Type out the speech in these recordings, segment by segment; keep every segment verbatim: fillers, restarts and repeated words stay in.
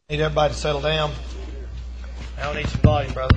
Need everybody to settle down. I don't need some volume, brother.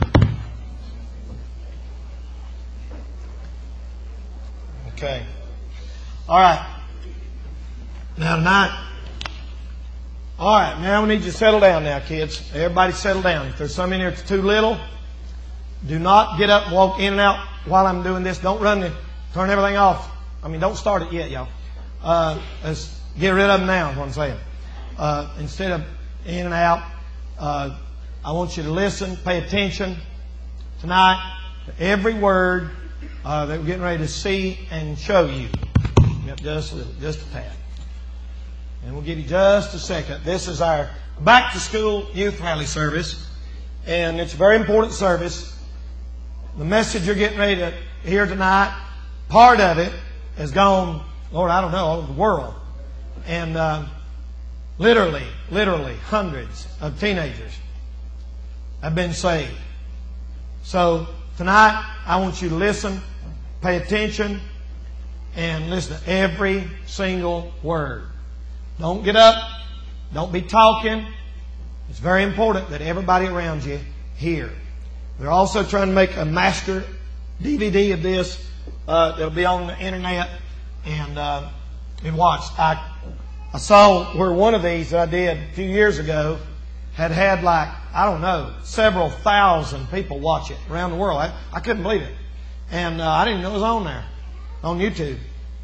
Okay. All right. Now tonight. All right. Now we need you to settle down now, kids. Everybody settle down. If there's some in here that's too little, do not get up and walk in and out while I'm doing this. Don't run it. Turn everything off. I mean, don't start it yet, y'all. Uh, let's get rid of them now, is what I'm saying. Uh, instead of in and out, uh, I want you to listen, pay attention tonight to every word uh, that we're getting ready to see and show you. Yep, just, just a tad. And we'll give you just a second. This is our back to school youth rally service, and it's a very important service. The message you're getting ready to hear tonight, part of it has gone, Lord, I don't know, all over the world. And uh, literally, literally hundreds of teenagers have been saved. So tonight, I want you to listen, pay attention, and listen to every single word. Don't get up. Don't be talking. It's very important that everybody around you hear. They're also trying to make a master D V D of this. Uh, that'll be on the internet. And uh, and watch. I I saw where one of these that I did a few years ago had had like, I don't know, several thousand people watch it around the world. I, I couldn't believe it. And uh, I didn't even know it was on there, on YouTube.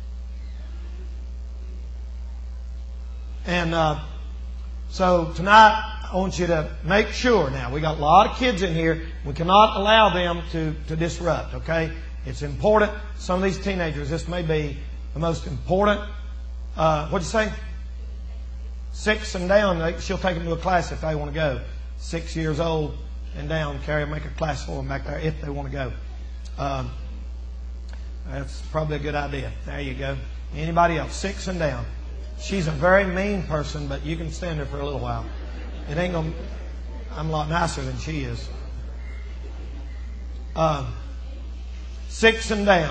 And uh, so tonight, I want you to make sure now, we got a lot of kids in here. We cannot allow them to, to disrupt, okay? It's important. Some of these teenagers, this may be the most important. Uh, what'd you say? Six and down. They, she'll take them to a class if they want to go. Six years old and down. Carrie will make a class for them back there if they want to go. Um, that's probably a good idea. There you go. Anybody else? Six and down. She's a very mean person, but you can stand her for a little while. It ain't gonna. I'm a lot nicer than she is. Um, six and down.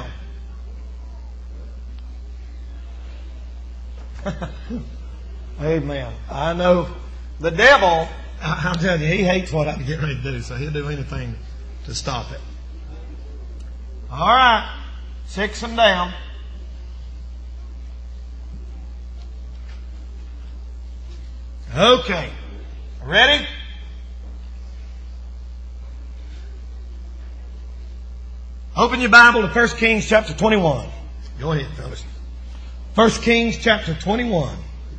Amen. I know the devil, I'll tell you, he hates what I'm getting ready to do, so he'll do anything to stop it. All right. Six and down. Okay. Ready? Open your Bible to First Kings chapter twenty-one. Go ahead, fellas. First Kings chapter twenty-one.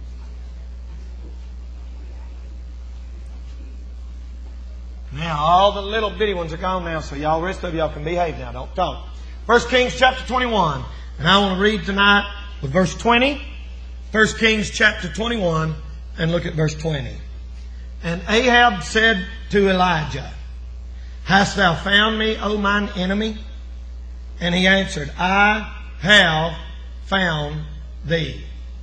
Now, all the little bitty ones are gone now, so y'all, rest of y'all can behave now. Don't talk. First Kings chapter twenty-one. And I want to read tonight with verse twenty. First Kings chapter twenty-one. And look at verse twenty. And Ahab said to Elijah, Hast thou found me, O mine enemy? And he answered, I have found thee,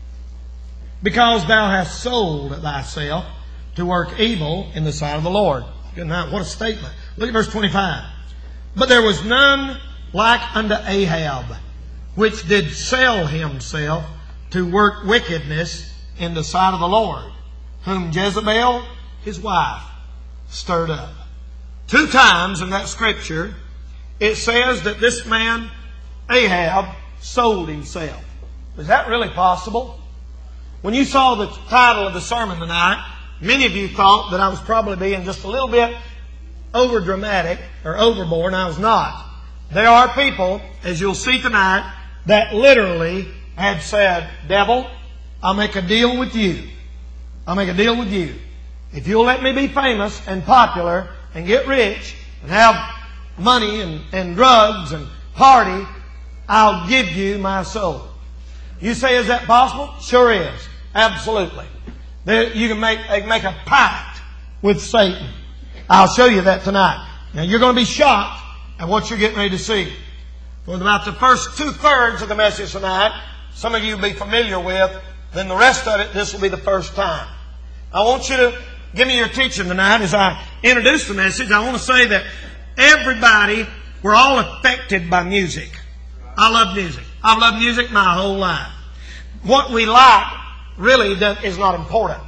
because thou hast sold thyself to work evil in the sight of the Lord. Good night. What a statement. Look at verse twenty-five. But there was none like unto Ahab, which did sell himself to work wickedness in the sight of the Lord, whom Jezebel, his wife, stirred up. Two times in that scripture, it says that this man, Ahab, sold himself. Is that really possible? When you saw the title of the sermon tonight, many of you thought that I was probably being just a little bit over dramatic or overboard, and I was not. There are people, as you'll see tonight, that literally had said, Devil, I'll make a deal with you. I'll make a deal with you. If you'll let me be famous and popular and get rich and have money and, and drugs and party, I'll give you my soul. You say, is that possible? Sure is. Absolutely. There, you can make, make a pact with Satan. I'll show you that tonight. Now you're going to be shocked at what you're getting ready to see. For about the first two-thirds of the message tonight, some of you will be familiar with. Then the rest of it, this will be the first time. I want you to give me your teaching tonight as I introduce the message. I want to say that everybody, we're all affected by music. I love music. I've loved music my whole life. What we like really is not important.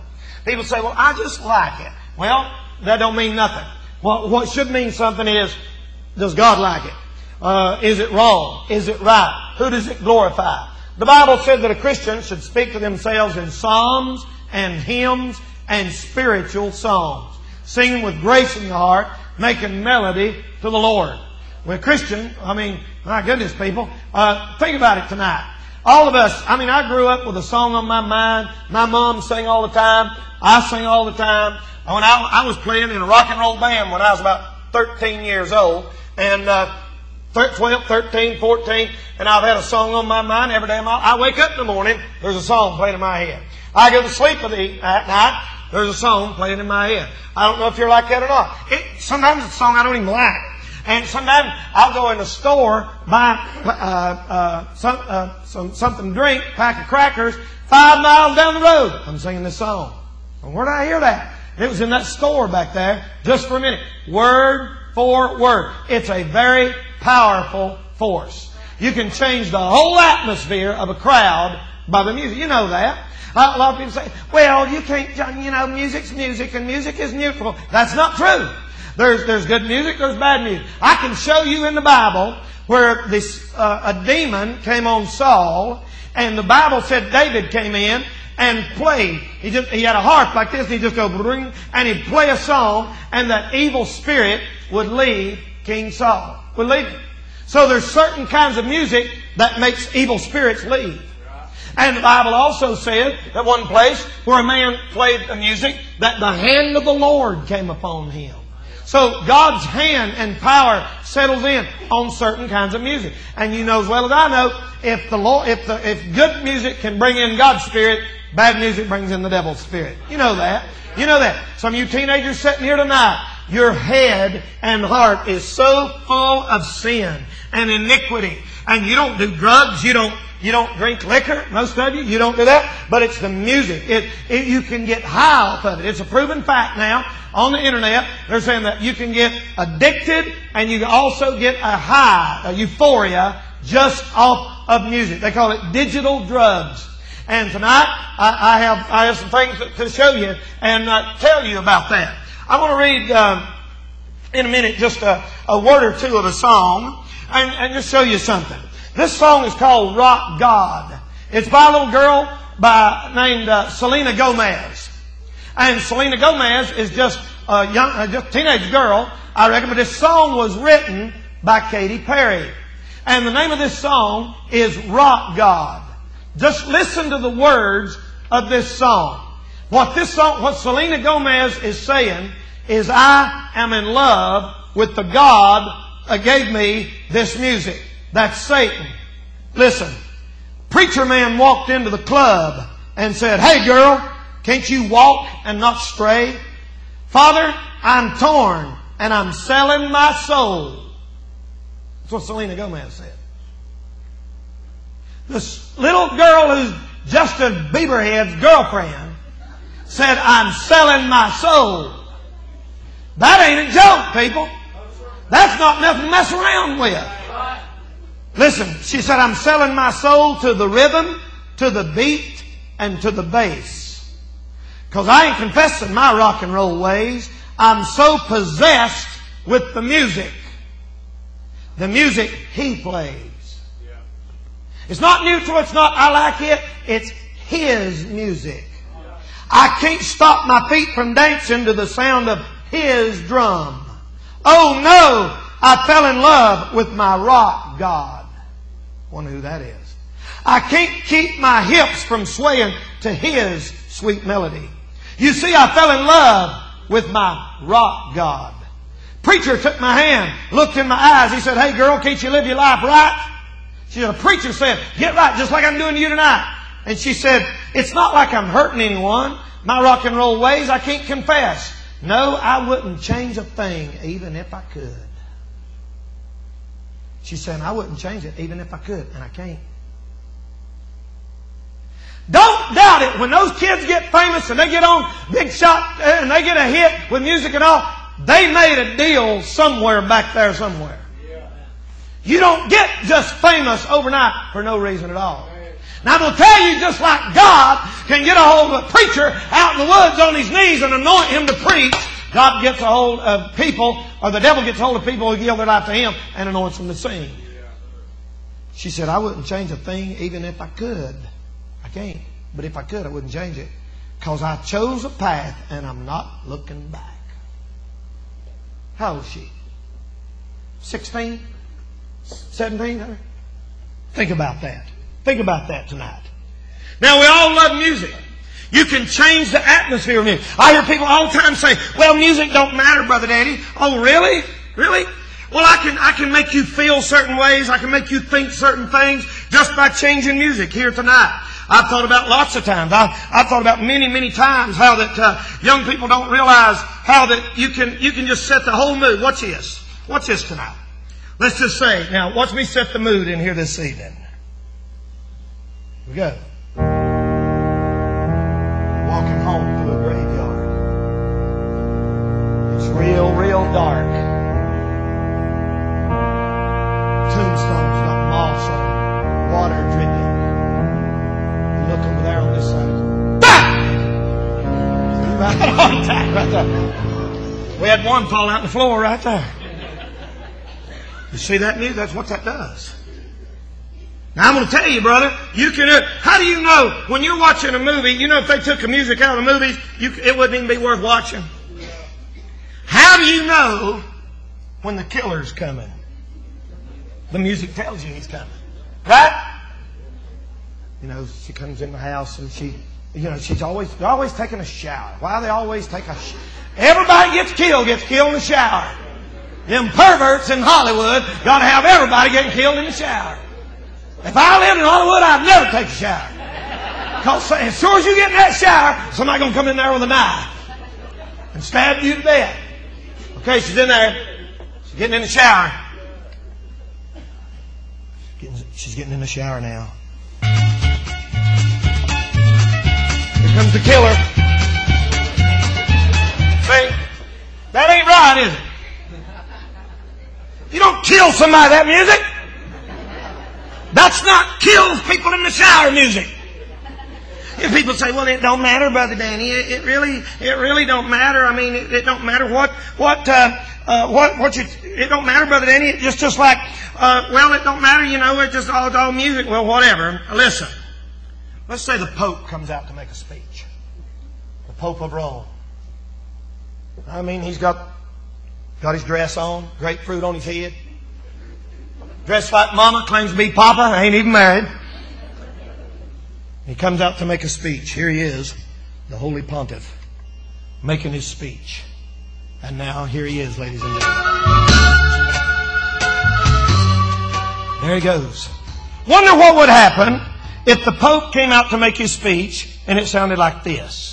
People say, well, I just like it. Well, that don't mean nothing. What, what should mean something is, does God like it? Uh, is it wrong? Is it right? Who does it glorify? The Bible said that a Christian should speak to themselves in psalms and hymns and spiritual songs, singing with grace in your heart, making melody to the Lord. Well, Christian, I mean, my goodness, people, uh, think about it tonight. All of us, I mean, I grew up with a song on my mind. My mom sang all the time. I sing all the time. When I, I was playing in a rock and roll band when I was about thirteen years old, and uh, twelve, thirteen, fourteen, and I've had a song on my mind every day of my life. I wake up in the morning, there's a song playing in my head. I go to sleep at night, there's a song playing in my head. I don't know if you're like that or not. It, sometimes it's a song I don't even like. And sometimes I'll go in the store, buy uh, uh, some, uh, some something to drink, pack of crackers, five miles down the road. I'm singing this song. And where did I hear that? It was in that store back there, just for a minute. Word for word. It's a very powerful force. You can change the whole atmosphere of a crowd by the music. You know that. A lot of people say, well, you can't, you know, music's music and music is neutral. That's not true. There's, there's good music, there's bad music. I can show you in the Bible where this, uh, a demon came on Saul, and the Bible said David came in and played. He just, he had a harp like this, and he'd just go ring, and he'd play a song, and that evil spirit would leave King Saul. Would leave him. So there's certain kinds of music that makes evil spirits leave. And the Bible also said that one place where a man played the music, that the hand of the Lord came upon him. So God's hand and power settles in on certain kinds of music. And you know as well as I know, if the Lord, if the, if good music can bring in God's Spirit, bad music brings in the devil's spirit. You know that. You know that. Some of you teenagers sitting here tonight, your head and heart is so full of sin and iniquity. And you don't do drugs, you don't You don't drink liquor, most of you. You don't do that. But it's the music. It, it, you can get high off of it. It's a proven fact now on the internet. They're saying that you can get addicted and you can also get a high, a euphoria, just off of music. They call it digital drugs. And tonight, I, I have I have some things to show you and uh, tell you about that. I want to read uh, in a minute just a, a word or two of a song and, and just show you something. This song is called Rock God. It's by a little girl by named uh, Selena Gomez. And Selena Gomez is just a young, uh, just a teenage girl, I reckon. But this song was written by Katy Perry. And the name of this song is Rock God. Just listen to the words of this song. What this song, what Selena Gomez is saying is, I am in love with the God that gave me this music. That's Satan. Listen, preacher man walked into the club and said, hey girl, can't you walk and not stray? Father, I'm torn and I'm selling my soul. That's what Selena Gomez said. This little girl who's Justin Bieberhead's girlfriend said, I'm selling my soul. That ain't a joke, people. That's not nothing to mess around with. Listen, she said, I'm selling my soul to the rhythm, to the beat, and to the bass. Because I ain't confessing my rock and roll ways. I'm so possessed with the music. The music he plays. Yeah. It's not neutral, it's not I like it. It's his music. Yeah. I can't stop my feet from dancing to the sound of his drum. Oh no, I fell in love with my rock God. Wonder who that is. I can't keep my hips from swaying to his sweet melody. You see, I fell in love with my rock God. Preacher took my hand, looked in my eyes. He said, hey girl, can't you live your life right? She said, a preacher said, get right, just like I'm doing to you tonight. And she said, it's not like I'm hurting anyone. My rock and roll ways, I can't confess. No, I wouldn't change a thing even if I could. She said, I wouldn't change it even if I could, and I can't. Don't doubt it. When those kids get famous and they get on Big Shot and they get a hit with music and all, they made a deal somewhere back there somewhere. You don't get just famous overnight for no reason at all. Now I'm going to tell you, just like God can get a hold of a preacher out in the woods on his knees and anoint him to preach, God gets a hold of people, or the devil gets a hold of people who yield their life to him and anoints them to sing. She said, I wouldn't change a thing even if I could. I can't. But if I could, I wouldn't change it. Because I chose a path and I'm not looking back. How old is she? sixteen? seventeen? Think about that. Think about that tonight. Now, we all love music. You can change the atmosphere of music. I hear people all the time say, well, music don't matter, Brother Daddy. Oh, really? Really? Well, I can, I can make you feel certain ways. I can make you think certain things just by changing music here tonight. I've thought about lots of times. I, I've thought about many, many times how that uh, young people don't realize how that you can, you can just set the whole mood. Watch this. Watch this tonight. Let's just say, now, watch me set the mood in here this evening. Here we go. Walking home through a graveyard. It's real, real dark. Tombstones got moss on them, water dripping. You look over there on this side. Ah! Right on time, right there. We had one fall out on the floor right there. You see that music? That's what that does. Now I'm going to tell you, brother, you can. Uh, how do you know when you're watching a movie? You know, if they took the music out of the movies, you, it wouldn't even be worth watching. How do you know when the killer's coming? The music tells you he's coming, right? You know, she comes in the house and she, you know, she's always they're always taking a shower. Why do they always take a shower? Everybody gets killed, gets killed in the shower. Them perverts in Hollywood got to have everybody getting killed in the shower. If I lived in Hollywood, I'd never take a shower. Because as soon as you get in that shower, somebody's going to come in there with a knife and stab you to death. Okay, she's in there. She's getting in the shower. She's getting, she's getting in the shower now. Here comes the killer. See? That ain't right, is it? You don't kill somebody with that music. That's not kill people in the shower music. If people say, well, it don't matter, Brother Danny. It, it really, it really don't matter. I mean, it, it don't matter what, what, uh, uh, what, what you, it don't matter, Brother Danny. It's just, just like, uh, well, it don't matter, you know, it's just all, it's all music. Well, whatever. Listen. Let's say the Pope comes out to make a speech. The Pope of Rome. I mean, he's got, got his dress on, grapefruit on his head. Dressed like mama, claims to be papa, ain't even married. He comes out to make a speech. Here he is, the Holy Pontiff, making his speech. And now here he is, ladies and gentlemen. There he goes. Wonder what would happen if the Pope came out to make his speech and it sounded like this.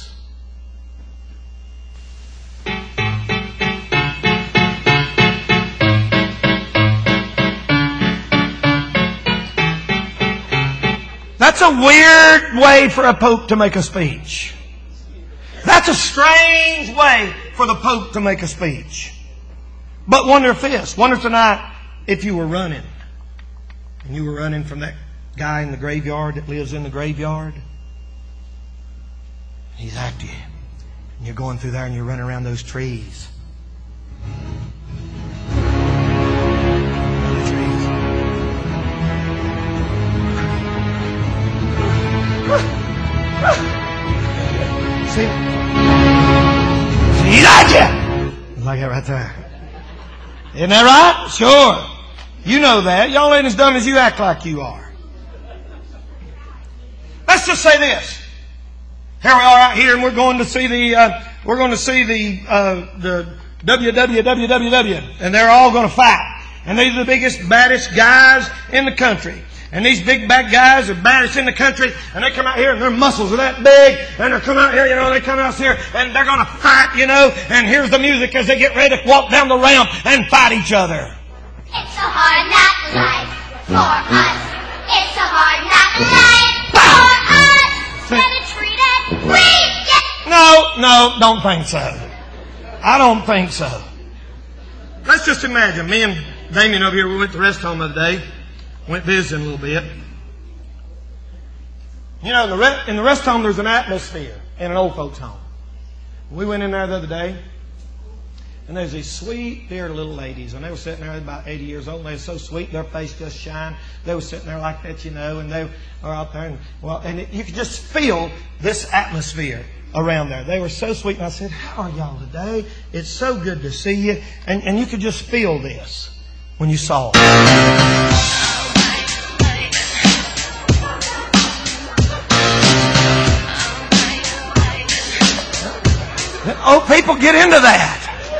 That's a weird way for a Pope to make a speech. That's a strange way for the Pope to make a speech. But wonder if this, wonder tonight if you were running. And you were running from that guy in the graveyard that lives in the graveyard. He's after you. And you're going through there and you're running around those trees. See? He's at you! Like that right there. Isn't that right? Sure. You know that. Y'all ain't as dumb as you act like you are. Let's just say this. Here we are out here and we're going to see the, uh, we're going to see the, uh, the W W W W W. And they're all going to fight. And these are the biggest, baddest guys in the country. And these big bad guys are baddest in the country, and they come out here and their muscles are that big, and they come out here, you know, they come out here and they're going to fight, you know, and here's the music as they get ready to walk down the ramp and fight each other. It's a hard knock life for us. It's a hard knock life for us. Better treated, we get... No, no, don't think so. I don't think so. Let's just imagine, me and Damien over here, we went to the rest home the other day. Went visiting a little bit. You know, in the, re- in the rest home, there's an atmosphere in an old folks' home. We went in there the other day, and there's these sweet, dear little ladies, and they were sitting there about eighty years old, and they were so sweet, their face just shined. They were sitting there like that, you know, and they were out there, and well, and it, you could just feel this atmosphere around there. They were so sweet, and I said, "How are y'all today? It's so good to see you," and and you could just feel this when you saw them. Oh, people get into that.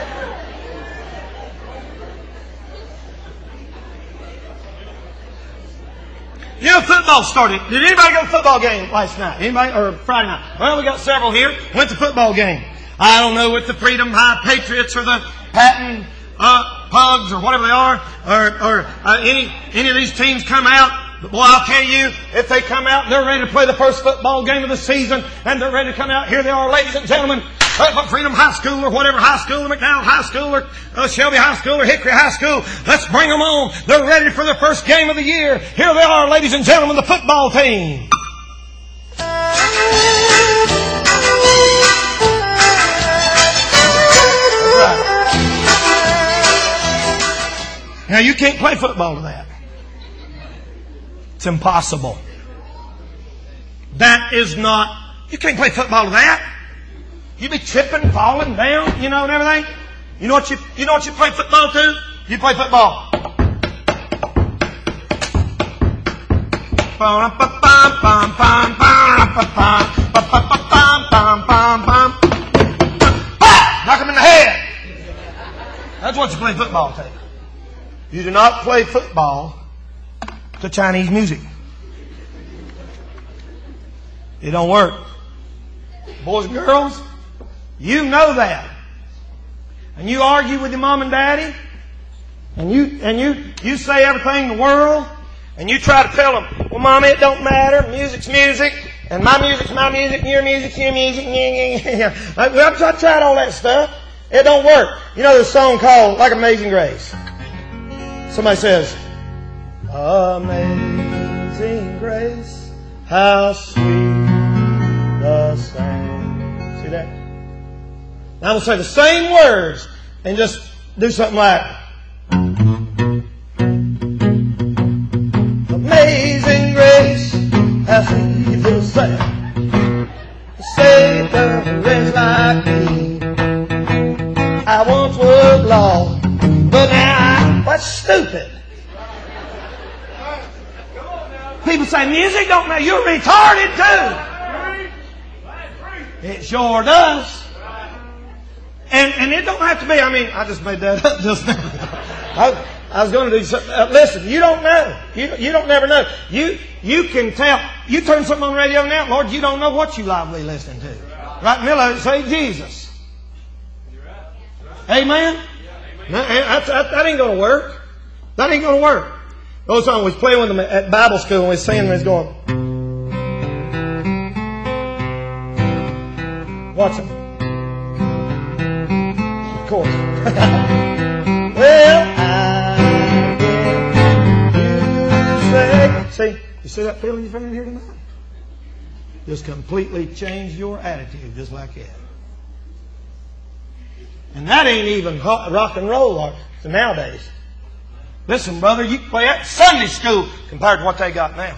You know, football started. Did anybody go to a football game last night? Anybody? Or Friday night? Well, we got several here. Went to football game. I don't know if the Freedom High Patriots or the Patton uh, Pugs or whatever they are, or, or uh, any any of these teams come out. But boy, I'll tell you, if they come out, they're ready to play the first football game of the season, and they're ready to come out. Here they are, ladies and gentlemen. Freedom High School or whatever high school, or McDowell High School or uh, Shelby High School or Hickory High School. Let's bring them on. They're ready for their first game of the year. Here they are, ladies and gentlemen, the football team. Right. Now, you can't play football to that. It's impossible. That is not... You can't play football to that. You be tripping, falling down, you know, and everything. You know what you you know what you play football to? You play football. Knock him in the head. That's what you play football to. You do not play football to Chinese music. It don't work. Boys and girls, you know that. And you argue with your mom and daddy, and you and you you say everything in the world, and you try to tell them, well, Mom, it don't matter. Music's music, and my music's my music, and your music's your music. I've tried all that stuff. It don't work. You know, there's a song called Like Amazing Grace. Somebody says, Amazing Grace, how sweet the sound. See that? Now I'm going to say the same words and just do something like, Amazing Grace, how sweet the sound, saved a wretch like me. I once was lost, but now I'm what's stupid. People say music don't matter. You're retarded too. It sure does. And and it don't have to be. I mean, I just made that up just now. I, I was going to do something. Uh, listen, you don't know. You you don't never know. You you can tell. You turn something on the radio now, Lord, you don't know what you lively listening to. Right in the middle of it, say Jesus. Amen. That, that, that, that ain't going to work. That ain't going to work. Those songs we was playing with them at Bible school and we was singing and we was going, watch them. Of course. Well, I get you say. See, you see that feeling you're feeling here tonight? Just completely change your attitude just like that. And that ain't even rock and roll nowadays. Listen, brother, you can play that Sunday school compared to what they got now.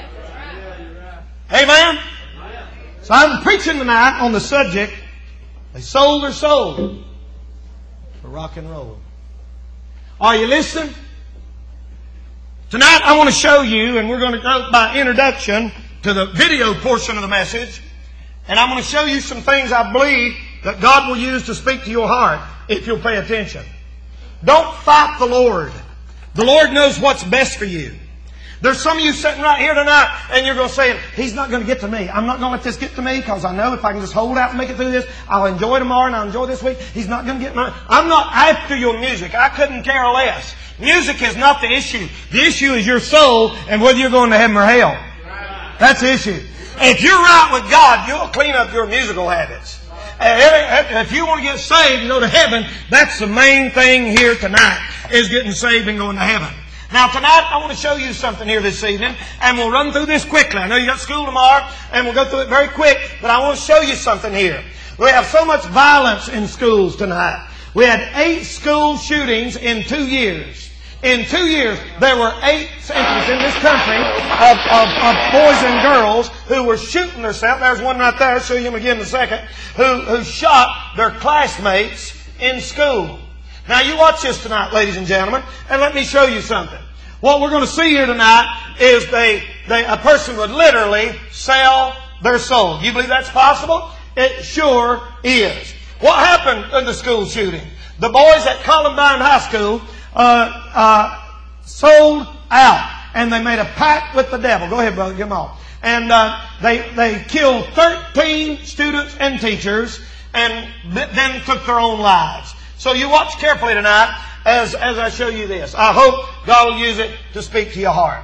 Amen? So I'm preaching tonight on the subject, they sold their soul for rock and roll. Are you listening? Tonight I want to show you, and we're going to go by introduction to the video portion of the message, and I'm going to show you some things I believe that God will use to speak to your heart if you'll pay attention. Don't fight the Lord. The Lord knows what's best for you. There's some of you sitting right here tonight and you're going to say, He's not going to get to me. I'm not going to let this get to me because I know if I can just hold out and make it through this, I'll enjoy tomorrow and I'll enjoy this week. He's not going to get my... I'm not after your music. I couldn't care less. Music is not the issue. The issue is your soul and whether you're going to heaven or hell. That's the issue. If you're right with God, you'll clean up your musical habits. If you want to get saved and go to heaven, that's the main thing here tonight, is getting saved and going to heaven. Now tonight I want to show you something here this evening, and we'll run through this quickly. I know you got school tomorrow, and we'll go through it very quick, but I want to show you something here. We have so much violence in schools tonight. We had eight school shootings in two years. In two years, there were eight incidents in this country of, of, of boys and girls who were shooting themselves. There's one right there, I'll show you him again in a second, who, who shot their classmates in school. Now you watch this tonight, ladies and gentlemen, and let me show you something. What we're going to see here tonight is they, they, a person would literally sell their soul. Do you believe that's possible? It sure is. What happened in the school shooting? The boys at Columbine High School uh, uh, sold out, and they made a pact with the devil. Go ahead, brother, get them off. And uh, they they killed thirteen students and teachers, and then took their own lives. So you watch carefully tonight as as I show you this. I hope God will use it to speak to your heart.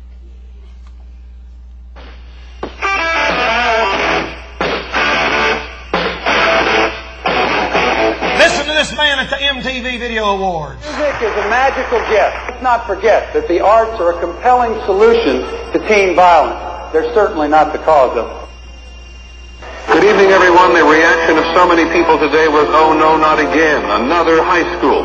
Listen to this man at the M T V Video Awards. Music is a magical gift. Let's not forget that the arts are a compelling solution to teen violence. They're certainly not the cause of it. Good evening, everyone. The reaction of so many people today was, oh no, not again. Another high school.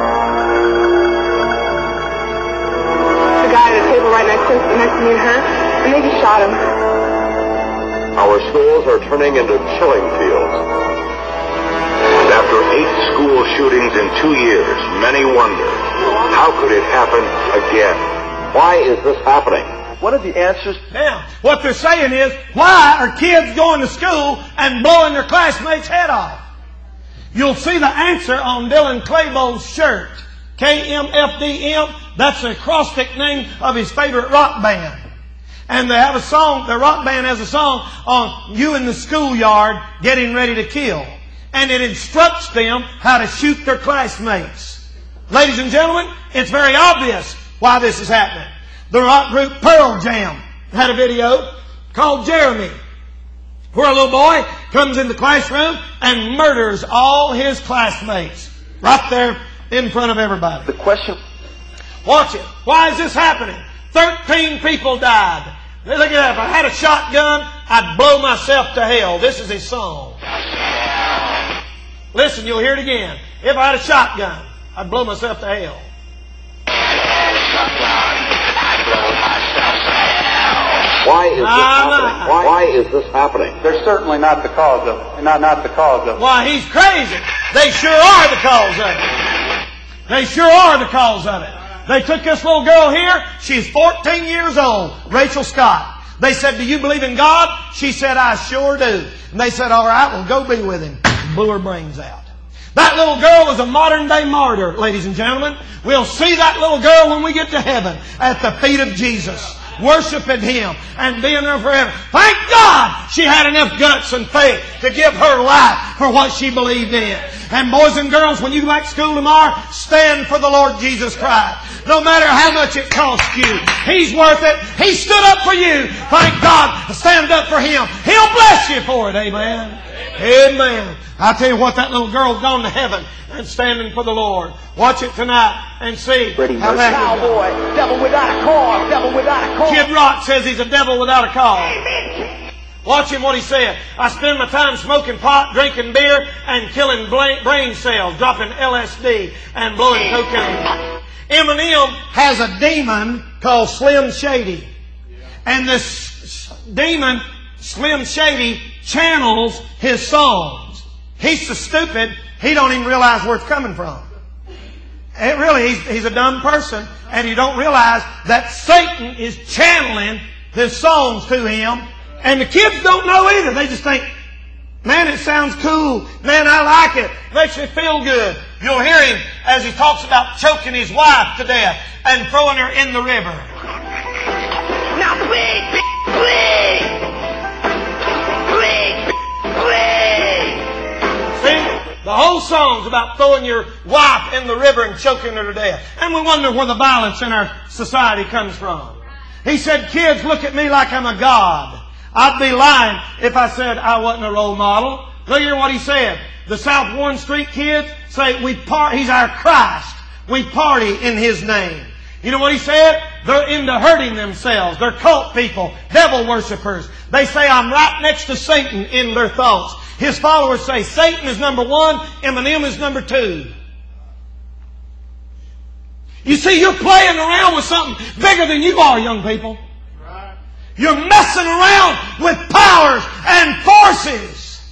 The guy at the table right next to, next to me and her, and they just shot him. Our schools are turning into killing fields. And after eight school shootings in two years, many wonder, how could it happen again? Why is this happening? What are the answers? Now, what they're saying is, why are kids going to school and blowing their classmates' head off? You'll see the answer on Dylan Klebold's shirt. K M F D M, that's the acrostic name of his favorite rock band. And they have a song, the rock band has a song on you in the schoolyard getting ready to kill. And it instructs them how to shoot their classmates. Ladies and gentlemen, it's very obvious why this is happening. The rock group Pearl Jam had a video called Jeremy, where a little boy comes in the classroom and murders all his classmates right there in front of everybody. The question... Watch it. Why is this happening? Thirteen people died. Look at that. If I had a shotgun, I'd blow myself to hell. This is his song. Listen, you'll hear it again. If I had a shotgun, I'd blow myself to hell. Why is this happening? Why, why is this happening? They're certainly not the cause of it. Not, not the cause of it. Why, he's crazy. They sure are the cause of it. They sure are the cause of it. They took this little girl here. She's fourteen years old, Rachel Scott. They said, do you believe in God? She said, I sure do. And they said, all right, well, go be with him. Blew her brains out. That little girl was a modern day martyr, ladies and gentlemen. We'll see that little girl when we get to heaven at the feet of Jesus, worshiping Him and being there forever. Thank God she had enough guts and faith to give her life for what she believed in. And boys and girls, when you go back to school tomorrow, stand for the Lord Jesus Christ. No matter how much it costs you, He's worth it. He stood up for you. Thank God. Stand up for Him. He'll bless you for it. Amen. Amen. I tell you what, that little girl's gone to heaven and standing for the Lord. Watch it tonight and see how that Cowboy, devil without a cause, devil without a cause. Kid Rock says he's a devil without a cause. Watch him what he said. I spend my time smoking pot, drinking beer, and killing brain cells, dropping L S D and blowing cocaine. Eminem has a demon called Slim Shady. And this demon, Slim Shady, channels his songs. He's so stupid, he don't even realize where it's coming from. It really, he's, he's a dumb person, and you don't realize that Satan is channeling his songs to him. And the kids don't know either. They just think, man, it sounds cool. Man, I like it. Makes me feel good. You'll hear him as he talks about choking his wife to death and throwing her in the river. Now please, please, please, please. See? The whole song's about throwing your wife in the river and choking her to death. And we wonder where the violence in our society comes from. He said, kids look at me like I'm a god. I'd be lying if I said I wasn't a role model. Look here what he said. The South Warren Street kids say we par- he's our Christ. We party in His name. You know what he said? They're into hurting themselves. They're cult people, devil worshippers. They say, I'm right next to Satan in their thoughts. His followers say, Satan is number one, Eminem is number two. You see, you're playing around with something bigger than you are, young people. You're messing around with powers and forces.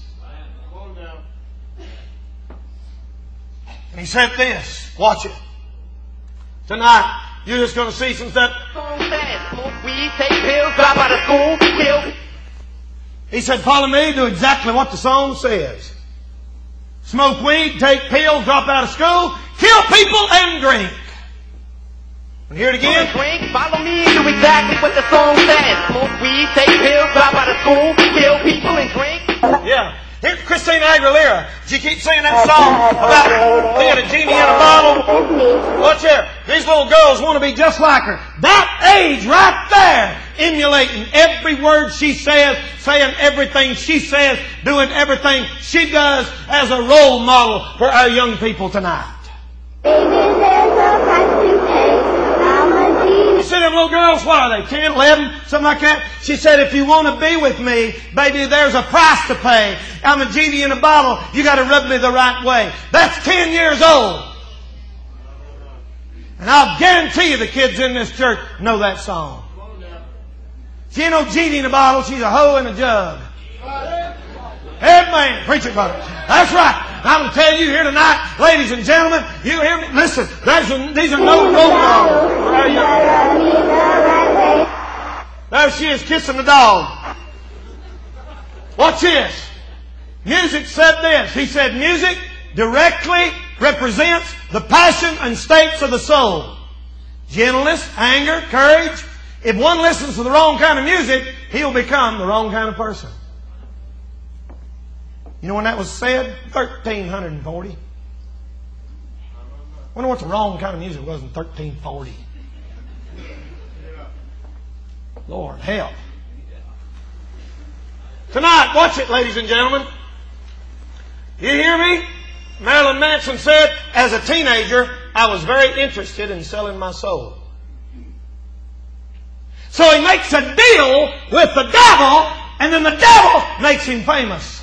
And he said this. Watch it. Tonight, you're just going to see some stuff. Smoke weed, take pills, drop out of school, kill. He said, follow me, do exactly what the song says. Smoke weed, take pills, drop out of school, kill people, and drink. And hear it again. Drink, follow me, do exactly what the song says. Smoke weed, take pills, drop out of school, kill people, and drink. Yeah. Here's Christina Aguilera. She keeps singing that song about being a genie in a bottle. Watch here. These little girls want to be just like her. That age right there, emulating every word she says, saying everything she says, doing everything she does as a role model for our young people tonight. You see them little girls, what are they, ten, eleven, something like that? She said, if you want to be with me, baby, there's a price to pay. I'm a genie in a bottle. You got to rub me the right way. That's ten years old. And I'll guarantee you the kids in this church know that song. She ain't no genie in a bottle. She's a hoe in a jug. Amen. Preach it, brother. That's right. I'm going to tell you here tonight, ladies and gentlemen, you hear me? Listen, a, these are no role models. There she is kissing the dog. Watch this. Music said this. He said, music directly represents the passion and states of the soul. Gentleness, anger, courage. If one listens to the wrong kind of music, he'll become the wrong kind of person. You know when that was said? thirteen forty. Wonder what the wrong kind of music was in thirteen forty. Lord, help. Tonight, watch it, ladies and gentlemen. You hear me? Marilyn Manson said, as a teenager, I was very interested in selling my soul. So he makes a deal with the devil, and then the devil makes him famous.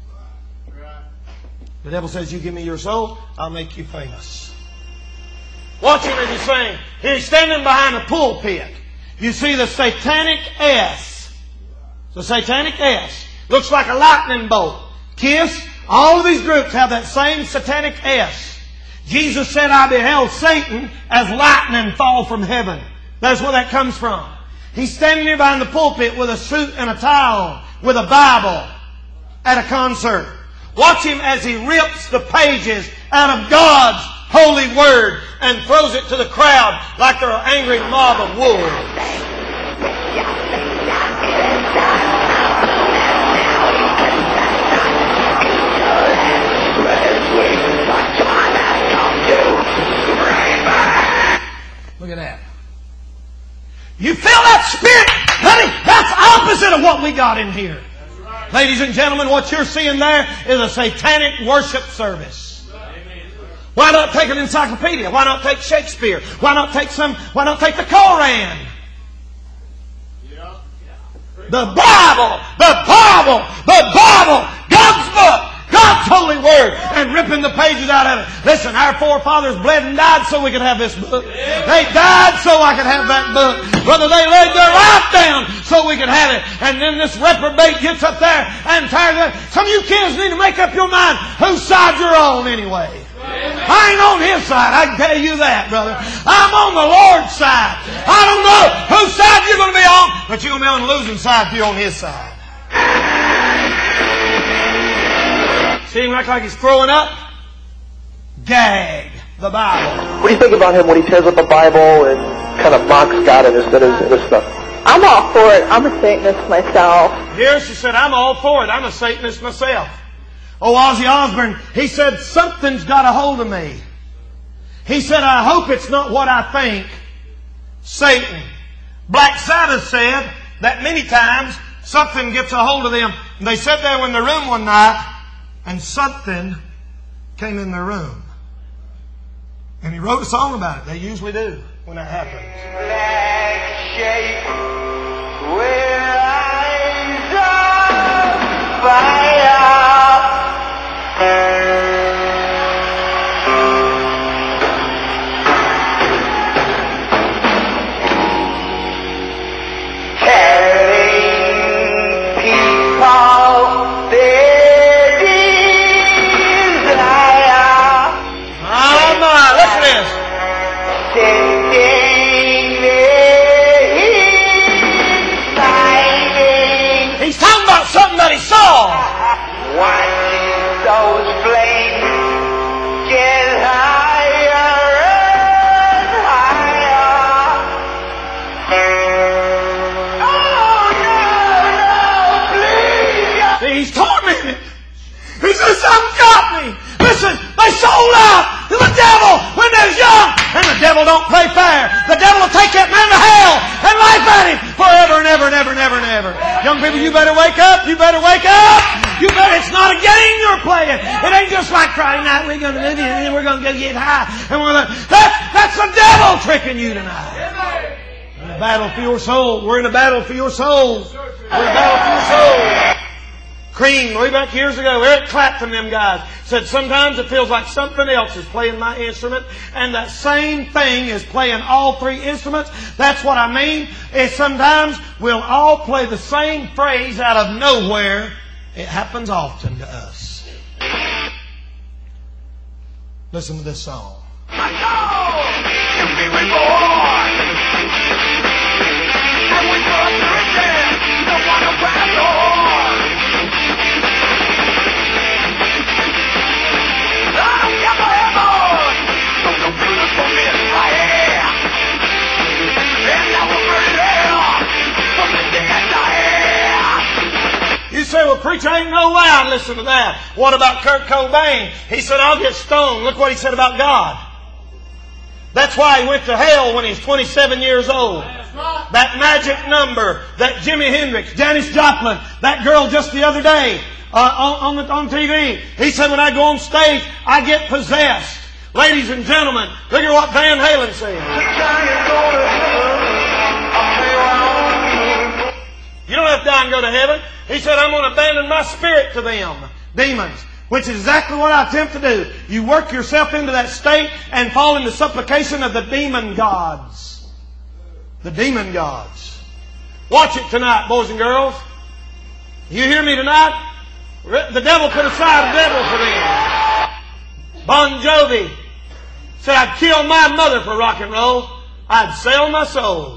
The devil says, you give me your soul, I'll make you famous. Watch him as he's saying, he's standing behind a pulpit. You see the satanic S. The satanic S. Looks like a lightning bolt. KISS. All of these groups have that same satanic S. Jesus said, I beheld Satan as lightning fall from heaven. That's where that comes from. He's standing there behind the pulpit with a suit and a tie on, with a Bible at a concert. Watch him as he rips the pages out of God's holy word and throws it to the crowd like they're an angry mob of wolves. Look at that. You feel that spirit? Honey, that's opposite of what we got in here. Ladies and gentlemen, what you're seeing there is a satanic worship service. Why not take an encyclopedia? Why not take Shakespeare? Why not take some? Why not take the Koran? The Bible, the Bible, the Bible, God's book, God's holy word, and ripping the pages out of it. Listen, our forefathers bled and died so we could have this book. They died so I could have that book. Brother, they laid their life down so we could have it. And then this reprobate gets up there and tears it. Some of you kids need to make up your mind whose side you're on anyway. I ain't on his side, I can tell you that, brother. I'm on the Lord's side. I don't know whose side you're going to be on, but you're going to be on the losing side if you're on his side. See him act like he's throwing up? Gag the Bible. What do you think about him when he tears up the Bible and kind of mocks God and instead of this stuff? I'm all for it. I'm a Satanist myself. Here she said, I'm all for it. I'm a Satanist myself. Oh, Ozzy Osbourne, he said, something's got a hold of me. He said, I hope it's not what I think. Satan. Black Sabbath said that many times something gets a hold of them. And they sat there in their room one night and something came in their room. And he wrote a song about it. They usually do. when that happens. Black shape with eyes of fire. Telling people their desire. Oh my, listen to this. He's talking about something that he saw. Watching those flames get higher and higher. Oh, no, no, please. See, he's tormented. He says, something got me. Listen, they sold out to the devil when they was young. And the devil don't play fair. The devil will take that man to hell and laugh at him forever and ever and ever and ever and ever. Young people, you better wake up. You better wake up. You better. It's not a game you're playing. It ain't just like Friday night. We're going to do this and we're going to go get high. And we're going to, that, that's the devil tricking you tonight. In a battle for your soul. We're in a battle for your soul. We're in a battle for your soul. Cream, way back years ago, Eric Clapton, them guys, said sometimes it feels like something else is playing my instrument, and that same thing is playing all three instruments. That's what I mean. Is sometimes we'll all play the same phrase out of nowhere. It happens often to us. Listen to this song. My soul can be reborn. And when you're driven, you want to grab your horn. You say, well, preacher, ain't no way I'd listen to that. What about Kurt Cobain? He said, I'll get stoned. Look what he said about God. That's why he went to hell when he was twenty-seven years old. That magic number, that Jimi Hendrix, Janis Joplin, that girl just the other day uh, on, on, the, on T V. He said, when I go on stage, I get possessed. Ladies and gentlemen, look at what Van Halen said. You don't have to die and go to heaven. He said, I'm going to abandon my spirit to them, demons, which is exactly what I attempt to do. You work yourself into that state and fall into supplication of the demon gods. The demon gods. Watch it tonight, boys and girls. You hear me tonight? The devil put aside a devil for them. Bon Jovi said, I'd kill my mother for rock and roll. I'd sell my soul.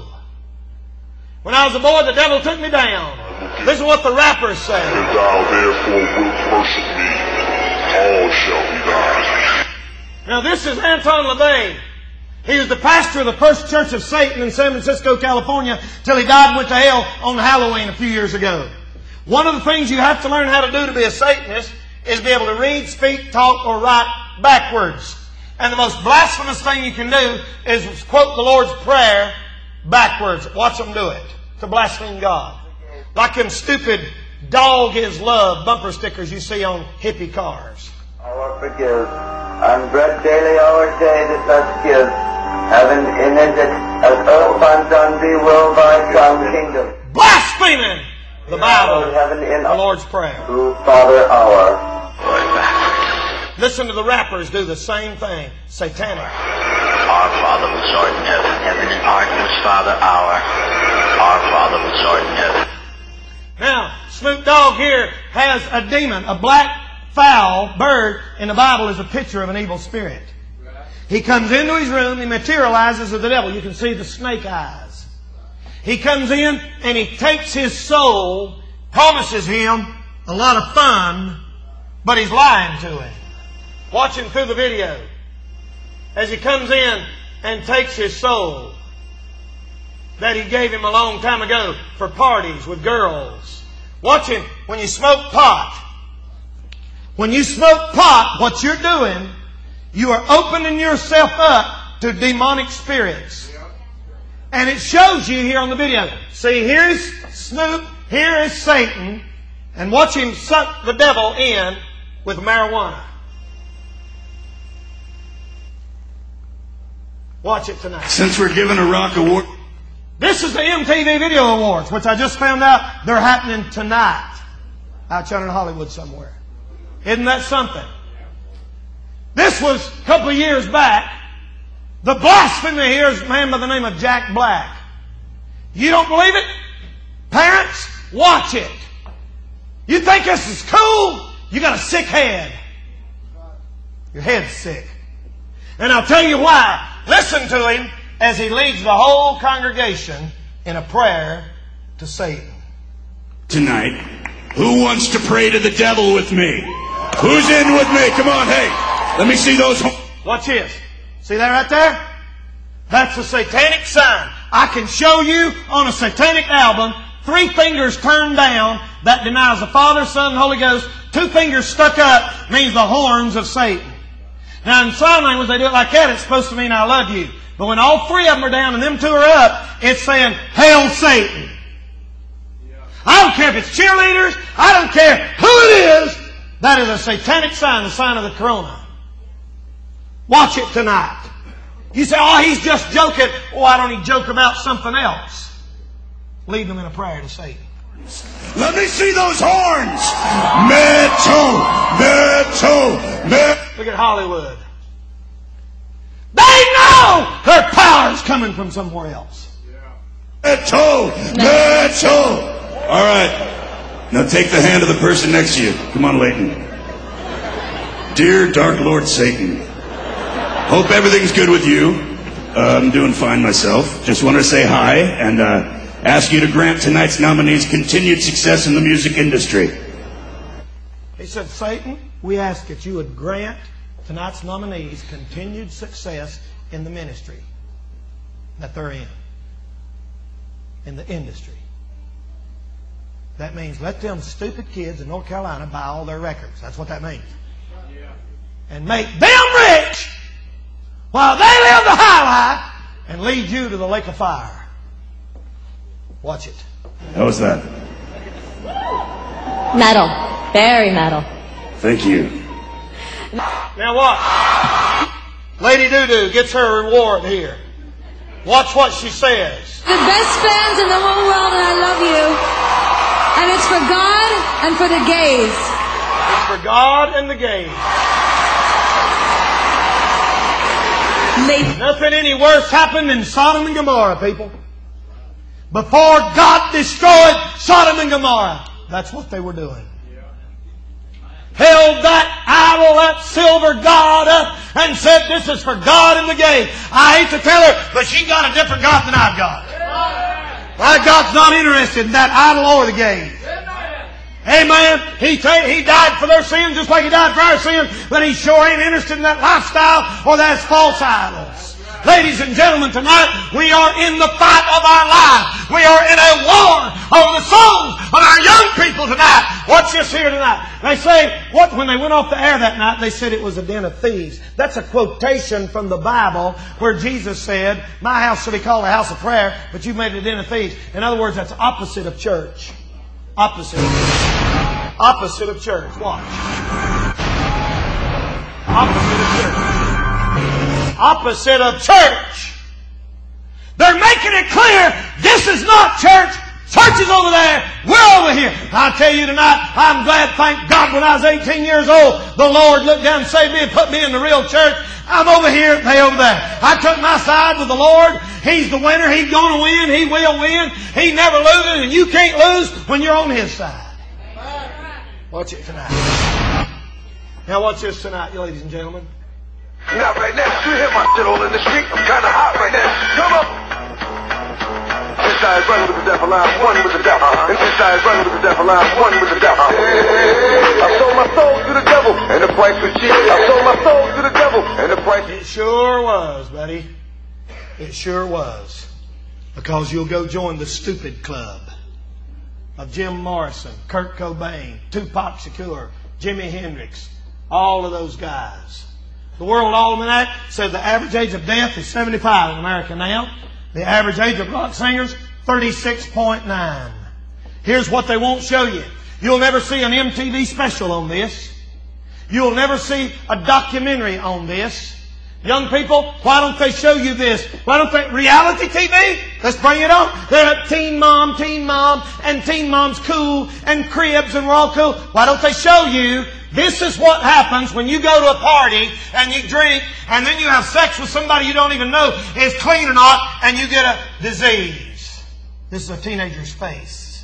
When I was a boy, the devil took me down. This is what the rappers say. And thou therefore wilt worship me, all shall be thine. Now this is Anton LaVey. He was the pastor of the First Church of Satan in San Francisco, California, till he died and went to hell on Halloween a few years ago. One of the things you have to learn how to do to be a Satanist is be able to read, speak, talk, or write backwards. And the most blasphemous thing you can do is quote the Lord's Prayer backwards. Watch them do it. To blaspheme God. Like them stupid dog is love bumper stickers you see on hippie cars. Our forgive, and bread daily our day that us give, having in it as earth and done be will thy come kingdom. Blaspheming the Bible, Heaven in the Lord's Prayer. Through Father our. Listen to the rappers do the same thing. Satanic. Our Father which art in heaven, heaven and art which Father our. Our Father which art in heaven. Now, Snoop Dogg here has a demon, a black fowl bird in the Bible is a picture of an evil spirit. He comes into his room, he materializes as the devil. You can see the snake eyes. He comes in and he takes his soul, promises him a lot of fun, but he's lying to him. Watch him through the video as he comes in and takes his soul that he gave him a long time ago for parties with girls. Watch him when you smoke pot. When you smoke pot, what you're doing, you are opening yourself up to demonic spirits. And it shows you here on the video. See, here's Snoop, here is Satan, and watch him suck the devil in with marijuana. Watch it tonight. Since we're giving a rock award. This is the M T V Video Awards, which I just found out they're happening tonight out yonder in Hollywood somewhere. Isn't that something? This was a couple of years back. The blasphemy here is a man by the name of Jack Black. You don't believe it? Parents, watch it. You think this is cool? You got a sick head. Your head's sick. And I'll tell you why. Listen to him as he leads the whole congregation in a prayer to Satan. Tonight, who wants to pray to the devil with me? Who's in with me? Come on, hey. Let me see those. Watch this. See that right there? That's a satanic sign. I can show you on a satanic album, three fingers turned down, that denies the Father, Son, and Holy Ghost. Two fingers stuck up means the horns of Satan. Now in sign language they do it like that, it's supposed to mean I love you. But when all three of them are down and them two are up, it's saying, Hail Satan. I don't care if it's cheerleaders, I don't care who it is, that is a satanic sign, the sign of the corona. Watch it tonight. You say, oh, he's just joking. Why don't he joke about something else? Lead them in a prayer to Satan. Let me see those horns. Metal, metal, metal. Look at Hollywood. They know their power's coming from somewhere else. Metal, metal. All right. Now take the hand of the person next to you. Come on, Leighton. Dear Dark Lord Satan, hope everything's good with you. Uh, I'm doing fine myself. Just want to say hi and uh, ask you to grant tonight's nominees continued success in the music industry. He said, Satan, we ask that you would grant tonight's nominees continued success in the ministry that they're in, in the industry. That means let them stupid kids in North Carolina buy all their records. That's what that means. And make them rich while they live the high life and lead you to the lake of fire. Watch it. How was that? Metal. Very metal. Thank you. Now watch. Lady Doo-Doo gets her reward here. Watch what she says. The best fans in the whole world, and I love you. And it's for God and for the gays. It's for God and the gays. They- Nothing any worse happened than Sodom and Gomorrah, people. Before God destroyed Sodom and Gomorrah, that's what they were doing. Held that idol, that silver god up, and said, this is for God and the gays. I hate to tell her, but she got a different God than I've got. My God's not interested in that idol or the gays. Amen. He, ta- he died for their sins just like He died for our sins, but He sure ain't interested in that lifestyle or those false idols. Ladies and gentlemen, tonight we are in the fight of our life. We are in a war over the souls of our young people tonight. Watch this here tonight. They say, what when they went off the air that night, they said it was a den of thieves. That's a quotation from the Bible where Jesus said, my house shall be called a house of prayer, but you've made it a den of thieves. In other words, that's opposite of church. Opposite of church. Opposite of church. Watch. Opposite of church. Opposite of church. They're making it clear this is not church. Church is over there. We're over here. I tell you tonight, I'm glad, thank God, when I was eighteen years old, the Lord looked down and saved me and put me in the real church. I'm over here, they over there. I took my side with the Lord. He's the winner. He's going to win. He will win. He never loses, and you can't lose when you're on His side. Watch it tonight. Now watch this tonight, ladies and gentlemen. Not right now. You hear my shit all in the street. I'm kind of hot right now. Come on. Inside running with the devil, I'm one with the devil. Inside running with the devil, I'm one with the devil. I sold my soul to the devil, and the price was cheap. I sold my soul to the devil, and the price. It sure was, buddy. It sure was. Because you'll go join the stupid club of Jim Morrison, Kurt Cobain, Tupac Shakur, Jimi Hendrix, all of those guys. The World Almanac says the average age of death is seventy-five in America now. The average age of rock singers, thirty-six point nine. Here's what they won't show you. You'll never see an M T V special on this. You'll never see a documentary on this. Young people, why don't they show you this? Why don't they... Reality T V? Let's bring it on. They're at Teen Mom, Teen Mom, and Teen Mom's cool, and Cribs, and we're all cool. Why don't they show you this is what happens when you go to a party and you drink and then you have sex with somebody you don't even know is clean or not and you get a disease. This is a teenager's face.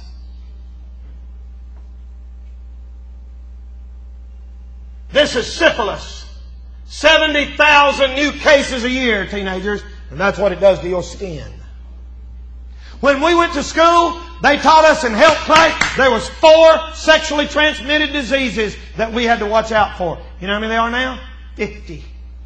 This is syphilis. seventy thousand new cases a year, teenagers, and that's what it does to your skin. When we went to school, they taught us in health class there was four sexually transmitted diseases that we had to watch out for. You know how many they are now? Fifty.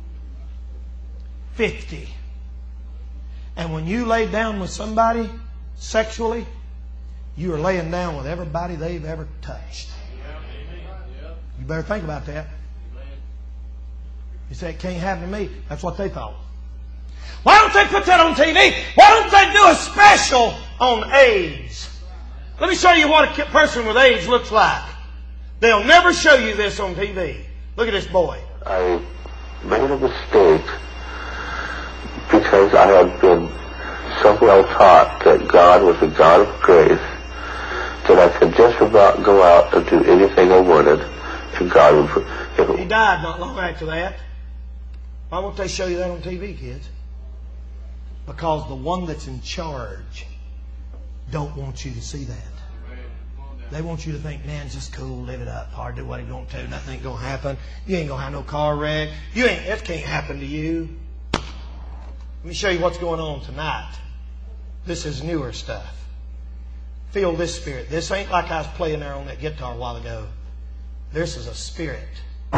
Fifty. And when you lay down with somebody sexually, you are laying down with everybody they've ever touched. You better think about that. You say, it can't happen to me. That's what they thought. Why don't they put that on T V? Why don't they do a special on AIDS? Let me show you what a person with AIDS looks like. They'll never show you this on T V. Look at this boy. I made a mistake because I had been so well taught that God was a God of grace that I could just about go out and do anything I wanted and God would... If he died not long after that. Why won't they show you that on T V, kids? Because the one that's in charge don't want you to see that. They want you to think, man, just cool, live it up, hard, do what he want to, nothing ain't going to happen. You ain't going to have no car wreck. You ain't, that can't happen to you. Let me show you what's going on tonight. This is newer stuff. Feel this spirit. This ain't like I was playing there on that guitar a while ago. This is a spirit.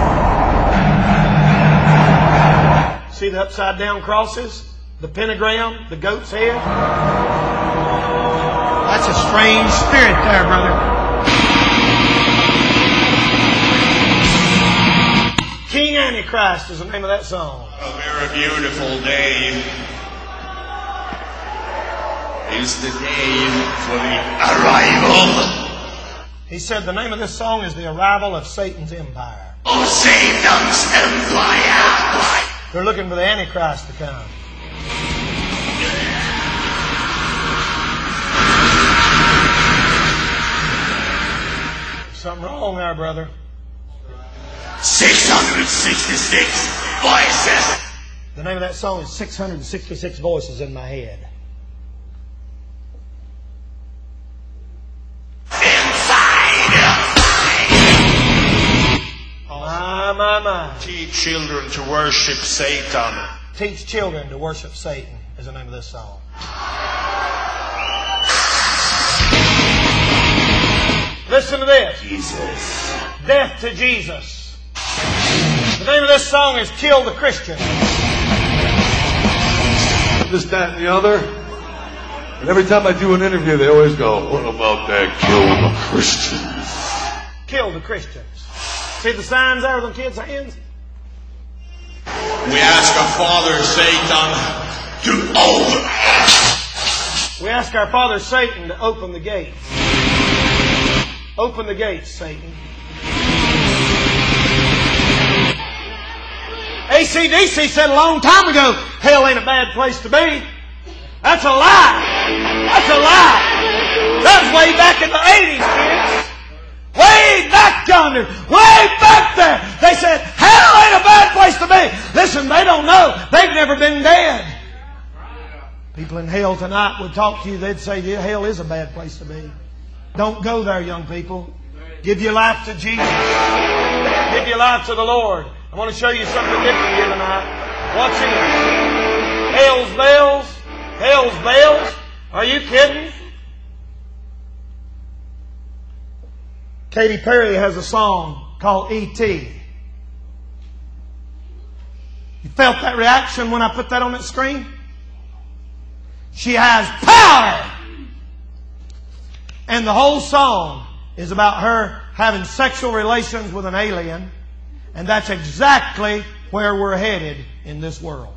See the upside down crosses? The pentagram? The goat's head? That's a strange spirit there, brother. King Antichrist is the name of that song. A very beautiful day is the day for the arrival. He said the name of this song is The Arrival of Satan's Empire. Oh, Satan's Empire! They're looking for the Antichrist to come. There's something wrong there, brother. six hundred sixty-six voices. The name of that song is six hundred sixty-six Voices in My Head. My, my, my. Teach children to worship Satan. Teach children to worship Satan is the name of this song. Listen to this. Jesus. Death to Jesus. The name of this song is Kill the Christian. This, that, and the other. And every time I do an interview, they always go, what about that kill the Christians? Kill the Christians. See the signs there with them kids' hands? We ask our Father Satan to open. We ask our Father Satan to open the gates. Open the gates, Satan. A C D C said a long time ago, hell ain't a bad place to be. That's a lie. That's a lie. That was way back in the eighties, kids. Way back yonder. Way back there. They said, hell ain't a bad place to be. Listen, they don't know. They've never been dead. People in hell tonight would talk to you. They'd say, yeah, hell is a bad place to be. Don't go there, young people. Give your life to Jesus. Give your life to the Lord. I want to show you something different here tonight. Watch here. Hell's bells. Hell's bells. Are you kidding? Katy Perry has a song called E T You felt that reaction when I put that on that screen? She has power! And the whole song is about her having sexual relations with an alien. And that's exactly where we're headed in this world.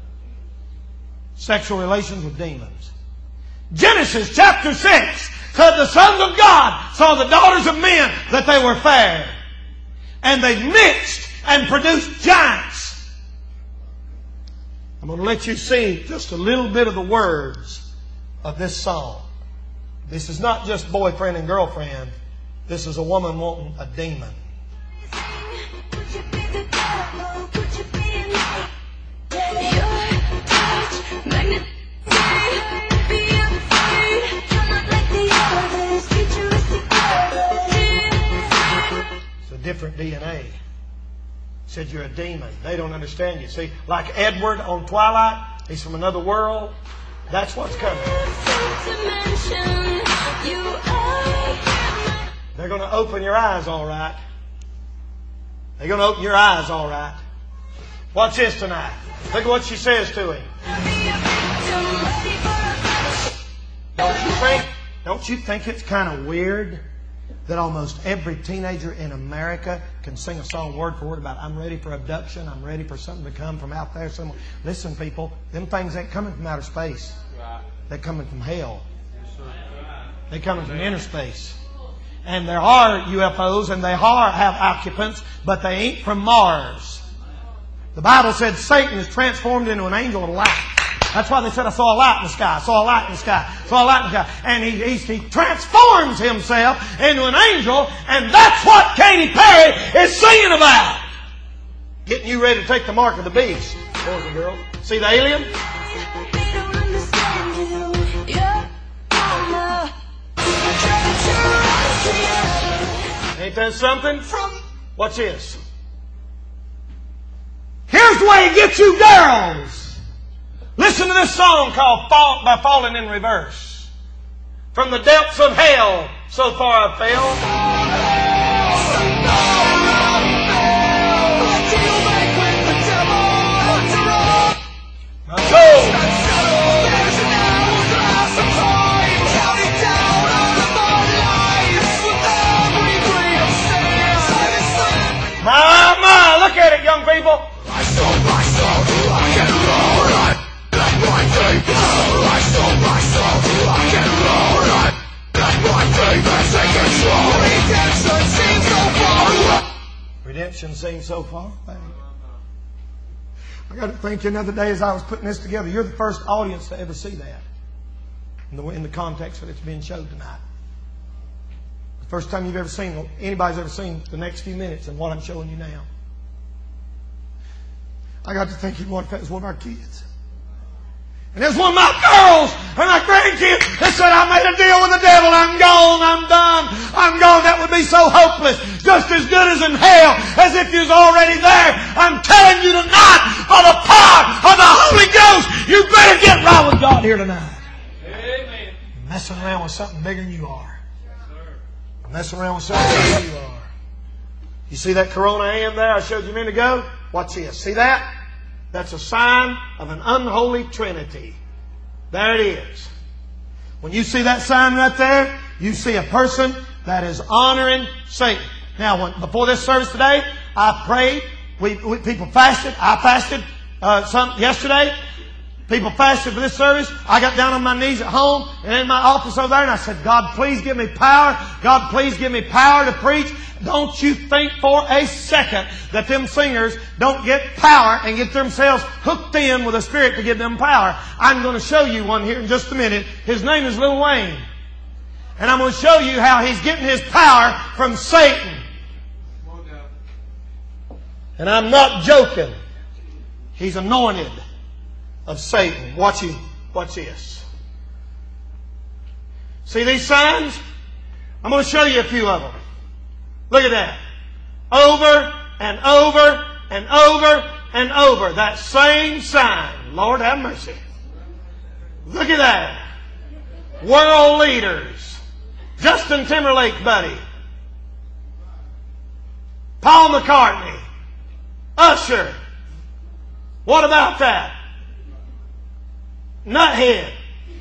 Sexual relations with demons. Genesis chapter six said the sons of God saw the daughters of men that they were fair. And they mixed and produced giants. I'm going to let you see just a little bit of the words of this song. This is not just boyfriend and girlfriend. This is a woman wanting a demon. It's a different D N A. Said you're a demon. They don't understand you. See, like Edward on Twilight, he's from another world. That's what's coming. They're going to open your eyes all right. They're going to open your eyes all right. Watch this tonight. Look at what she says to him. Don't you think, don't you think it's kind of weird that almost every teenager in America can sing a song word for word about, I'm ready for abduction, I'm ready for something to come from out there somewhere. Listen, people, them things ain't coming from outer space. They're coming from hell. They're coming from inner space. And there are U F Os and they are have occupants, but they ain't from Mars. The Bible said Satan is transformed into an angel of light. That's why they said, I saw a light in the sky, I saw a light in the sky, I saw a light in the sky. And he, he, he transforms himself into an angel, and that's what Katy Perry is singing about. Getting you ready to take the mark of the beast. Boys and girls. See the alien? Ain't that something? Watch this. Here's the way he gets you girls. Listen to this song called Fall, By Falling in Reverse. From the depths of hell, so far I fell. My soul. My, my, look at it, young people. My soul, my soul, I can roll right. Let my day go. My soul, my soul, I can roll right. Let my demons take control. Redemption seems so far. Redemption seems so far. I got to think the other day as I was putting this together, you're the first audience to ever see that in the, in the context that it's being showed tonight. The first time you've ever seen, anybody's ever seen the next few minutes and what I'm showing you now. I got to thinking, what if that was one of our kids? And there's one of my girls and my grandkids that said, I made a deal with the devil. I'm gone. I'm done. I'm gone. That would be so hopeless. Just as good as in hell, as if you was already there. I'm telling you tonight, by the power of the Holy Ghost, you better get right with God here tonight. Amen. You're messing around with something bigger than you are. You're messing around with something bigger than you are. You see that corona hand there I showed you a minute ago? Watch this. See that? That's a sign of an unholy trinity. There it is. When you see that sign right there, you see a person that is honoring Satan. Now, when, before this service today, I prayed. We, we people fasted. I fasted uh, some yesterday. People fasted for this service. I got down on my knees at home and in my office over there, and I said, God, please give me power. God, please give me power to preach. Don't you think for a second that them singers don't get power and get themselves hooked in with a spirit to give them power. I'm going to show you one here in just a minute. His name is Lil Wayne. And I'm going to show you how he's getting his power from Satan. And I'm not joking. He's anointed of Satan. Watch him. Watch this. See these signs? I'm going to show you a few of them. Look at that. Over and over and over and over. That same sign. Lord have mercy. Look at that. World leaders. Justin Timberlake, buddy. Paul McCartney. Usher. What about that? Nuthead.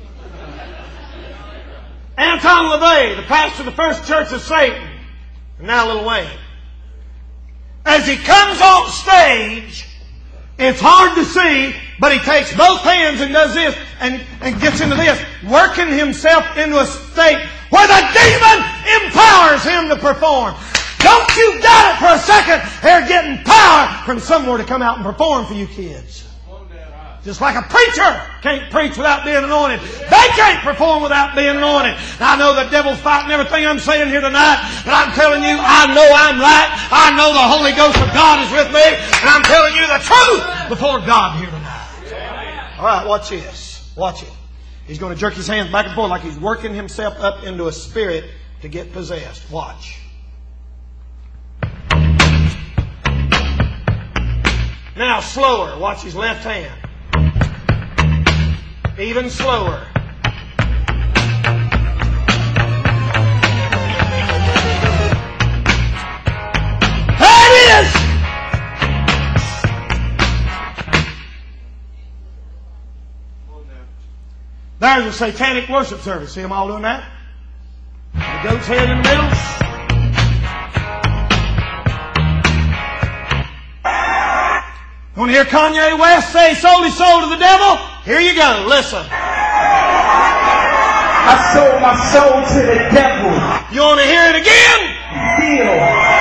Anton LaVey, the pastor of the First Church of Satan. And now Lil Wayne. As he comes on stage, it's hard to see, but he takes both hands and does this and, and gets into this, working himself into a state where the demon empowers him to perform. Don't you doubt it for a second. They're getting power from somewhere to come out and perform for you kids. Just like a preacher can't preach without being anointed. They can't perform without being anointed. Now, I know the devil's fighting everything I'm saying here tonight, but I'm telling you, I know I'm right. I know the Holy Ghost of God is with me, and I'm telling you the truth before God here tonight. All right, watch this. Watch it. He's going to jerk his hands back and forth like he's working himself up into a spirit to get possessed. Watch. Now, slower. Watch his left hand. Even slower. There it is! There's a satanic worship service. See them all doing that? The goat's head in the middle. You want to hear Kanye West say, sold his soul to the devil? Here you go. Listen. I sold my soul to the devil. You want to hear it again? Deal.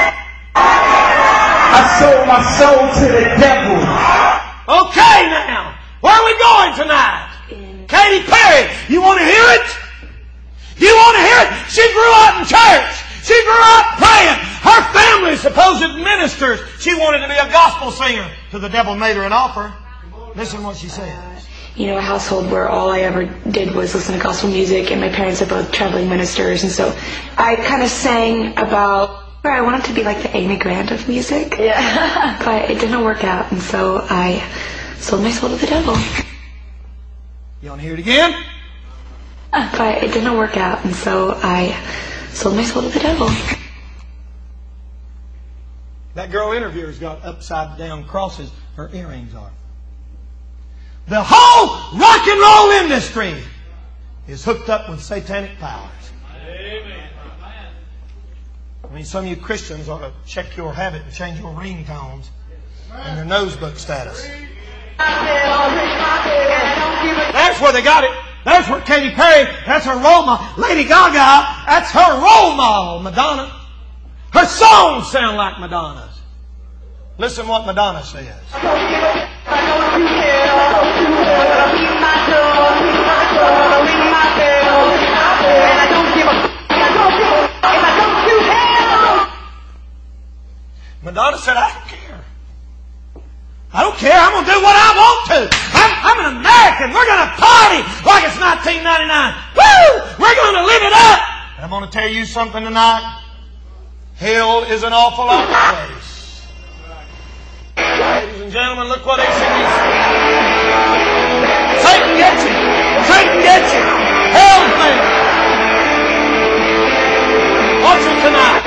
I sold my soul to the devil. Okay now. Where are we going tonight? Katy Perry. You want to hear it? You want to hear it? She grew up in church. She grew up praying. Her family, supposed ministers. She wanted to be a gospel singer. So the devil made her an offer. Listen what she says. You know, a household where all I ever did was listen to gospel music, and my parents are both traveling ministers, and so I kind of sang about where I wanted to be like the Amy Grant of music. Yeah. But it didn't work out, and so I sold my soul to the devil. You want to hear it again? But it didn't work out, and so I sold my soul to the devil. That girl interviewer's got upside down crosses. Her earrings are. The whole rock and roll industry is hooked up with satanic powers. Amen. I mean, some of you Christians ought to check your habit and change your ringtones and your nosebook status. That's where they got it. That's where Katy Perry, that's her role model. Lady Gaga, that's her role model, Madonna. Her songs sound like Madonna's. Listen what Madonna says. Madonna said, I don't care. I don't care. I'm going to do what I want to. I'm, I'm an American. We're going to party like it's nineteen ninety-nine. Woo! We're going to live it up. And I'm going to tell you something tonight. Hell is an awful lot of place. Ladies and gentlemen, look what they say. Satan gets you. Satan gets you. Hell's there. Watch it tonight.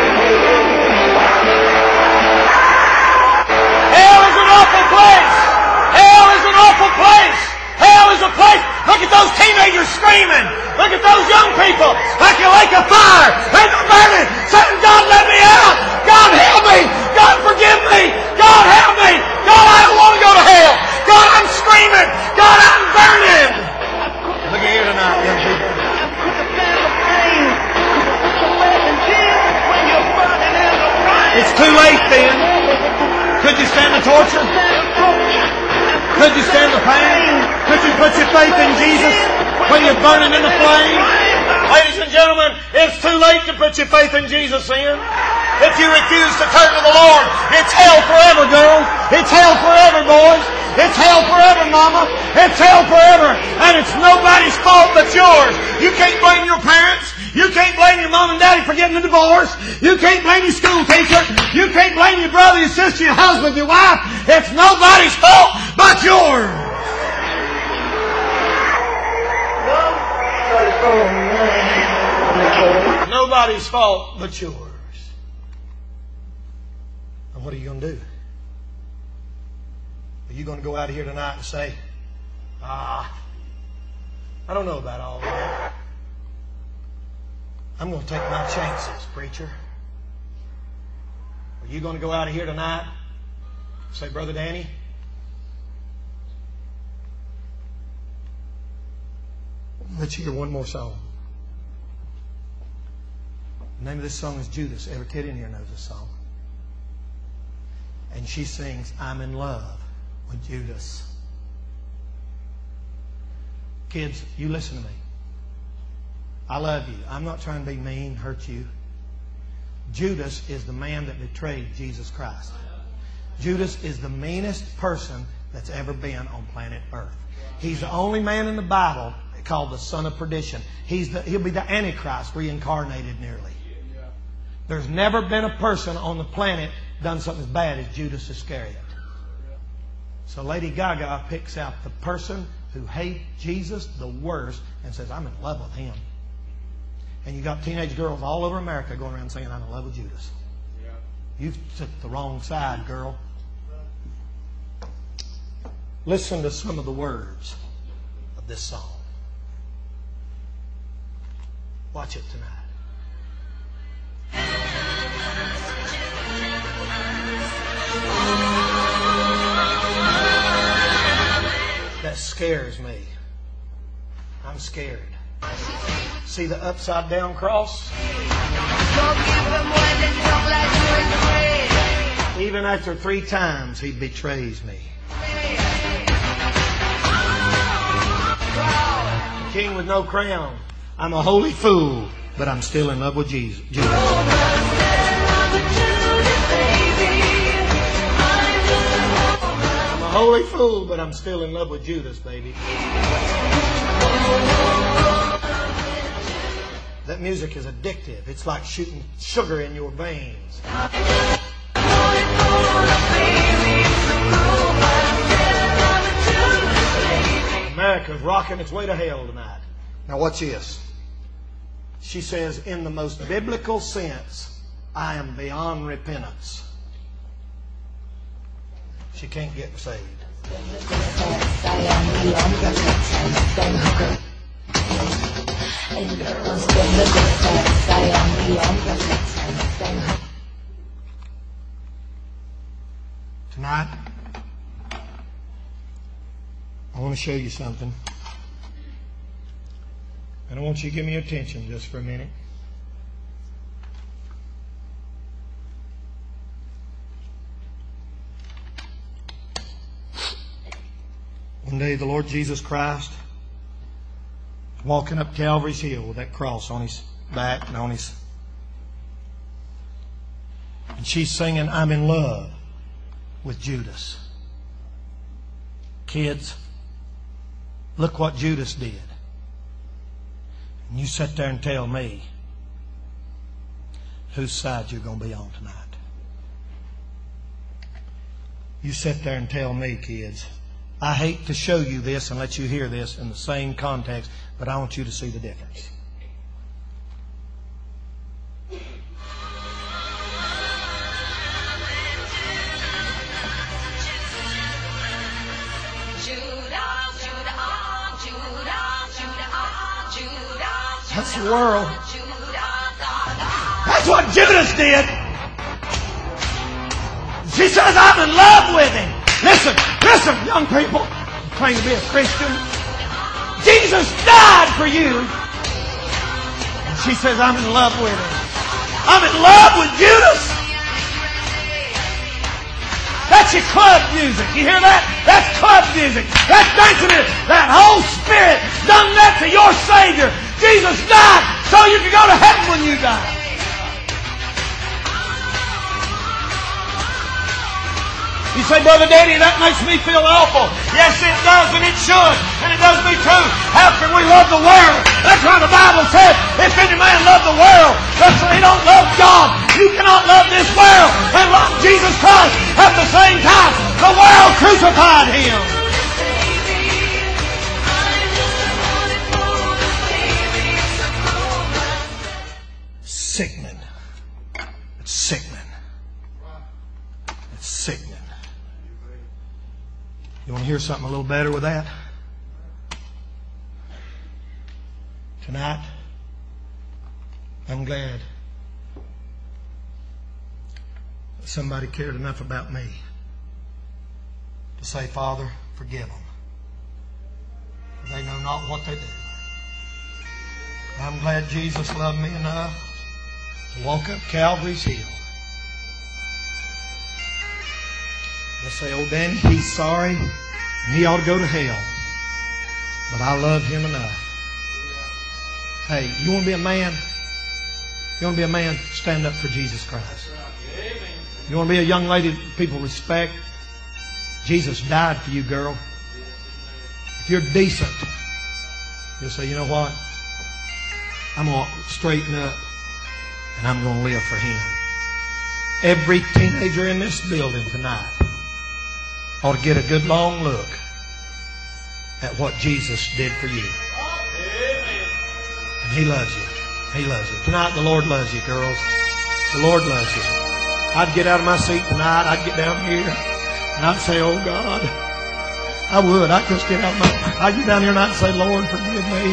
Hell is an awful place. Hell is an awful place. Hell is a place. Look at those teenagers screaming. Look at those young people like a lake of fire. And they're burning. Saying, God, let me out. God, help me. God, forgive me. God, help me. God, I don't want to go to hell. God, I'm screaming. God, I'm burning. Look at here tonight, young people. It's too late then. Could you stand the torture? Could you stand the pain? Could you put your faith in Jesus when you're burning in the flame? Ladies and gentlemen, it's too late to put your faith in Jesus in. If you refuse to turn to the Lord, it's hell forever, girls. It's hell forever, boys. It's hell forever, mama. It's hell forever. And it's nobody's fault but yours. You can't blame your parents. You can't blame your mom and daddy for getting a divorce. You can't blame your school teacher. You can't blame your brother, your sister, your husband, your wife. It's nobody's fault but yours. Nobody's fault but yours. And what are you going to do? Are you going to go out of here tonight and say, ah, I don't know about all that. I'm going to take my chances, preacher. Are you going to go out of here tonight and say, Brother Danny, let's hear one more song. The name of this song is Judas. Every kid in here knows this song. And she sings, I'm in love with Judas. Kids, you listen to me. I love you. I'm not trying to be mean, hurt you. Judas is the man that betrayed Jesus Christ. Judas is the meanest person that's ever been on planet Earth. He's the only man in the Bible called the son of perdition. He's the, he'll be the Antichrist reincarnated nearly. There's never been a person on the planet done something as bad as Judas Iscariot. So Lady Gaga picks out the person who hates Jesus the worst and says, I'm in love with him. And you got teenage girls all over America going around saying, I'm in love with Judas. You've took the wrong side, girl. Listen to some of the words of this song. Watch it tonight. That scares me. I'm scared. See the upside down cross? Even after three times he betrays me. King with no crown. I'm a holy fool, but I'm still in love with Jesus. Judas. I'm a holy fool, but I'm still in love with Judas, baby. That music is addictive. It's like shooting sugar in your veins. America's rocking its way to hell tonight. Now watch this. She says, in the most biblical sense, I am beyond repentance. She can't get saved. Tonight, I want to show you something. And I want you to give me your attention just for a minute. One day the Lord Jesus Christ was walking up Calvary's Hill with that cross on his back and on his... And she's singing, I'm in love with Judas. Kids, look what Judas did. And you sit there and tell me whose side you're going to be on tonight. You sit there and tell me, kids. I hate to show you this and let you hear this in the same context, but I want you to see the difference. That's the world. That's what Judas did. She says, I'm in love with him. Listen, listen, young people who claim to be a Christian. Jesus died for you. And she says, I'm in love with him. I'm in love with Judas. That's your club music. You hear that? That's club music. That's dancing it. That whole spirit done that to your Savior. Jesus died so you can go to heaven when you die. You say, Brother Daddy, that makes me feel awful. Yes, it does, and it should. And it does me too. How can we love the world? That's why the Bible said, if any man love the world, that's why he don't love God. You cannot love this world and love Jesus Christ at the same time. The world crucified him. Sickening. It's sickening. It's sickening. You want to hear something a little better with that? Tonight, I'm glad that somebody cared enough about me to say, Father, forgive them. For they know not what they do. I'm glad Jesus loved me enough to walk up Calvary's Hill. They say, oh, Danny, he's sorry, and he ought to go to hell. but I love him enough. Hey, you want to be a man? You want to be a man? Stand up for Jesus Christ. You want to be a young lady that people respect? Jesus died for you, girl. If you're decent, you'll say, you know what? I'm going to straighten up and I'm going to live for Him. Every teenager in this building tonight ought to get a good long look at what Jesus did for you. And He loves you. He loves you. Tonight the Lord loves you, girls. The Lord loves you. I'd get out of my seat tonight. I'd get down here and I'd say, oh God. I would. I'd just get out of my, I'd get down here and I'd say, Lord, forgive me.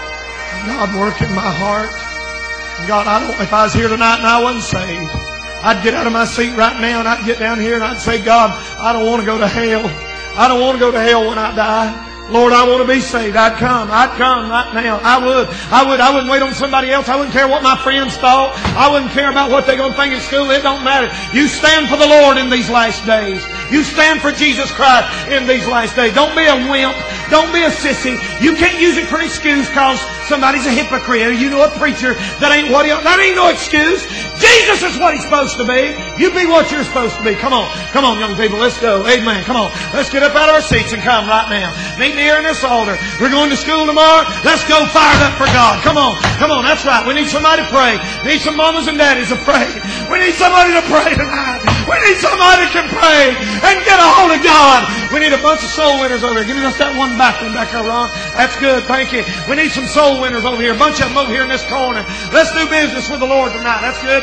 God, work in my heart. God, I don't, if I was here tonight and I wasn't saved, I'd get out of my seat right now and I'd get down here and I'd say, God, I don't want to go to hell. I don't want to go to hell when I die. Lord, I want to be saved. I'd come. I'd come right now. I would. I would. I wouldn't wait on somebody else. I wouldn't care what my friends thought. I wouldn't care about what they're going to think at school. It don't matter. You stand for the Lord in these last days. You stand for Jesus Christ in these last days. Don't be a wimp. Don't be a sissy. You can't use it for an excuse because somebody's a hypocrite or you know a preacher that ain't what he... That ain't no excuse. Jesus is what He's supposed to be. You be what you're supposed to be. Come on. Come on, young people. Let's go. Amen. Come on. Let's get up out of our seats and come right now. Meet me here in this altar. We're going to school tomorrow. Let's go fired up for God. Come on. Come on. That's right. We need somebody to pray. We need some mamas and daddies to pray. We need somebody to pray tonight. We need somebody that can pray and get a hold of God. We need a bunch of soul winners over here. Give me just that one back one back there, Ron. That's good. Thank you. We need some soul winners over here. A bunch of them over here in this corner. Let's do business with the Lord tonight. That's good.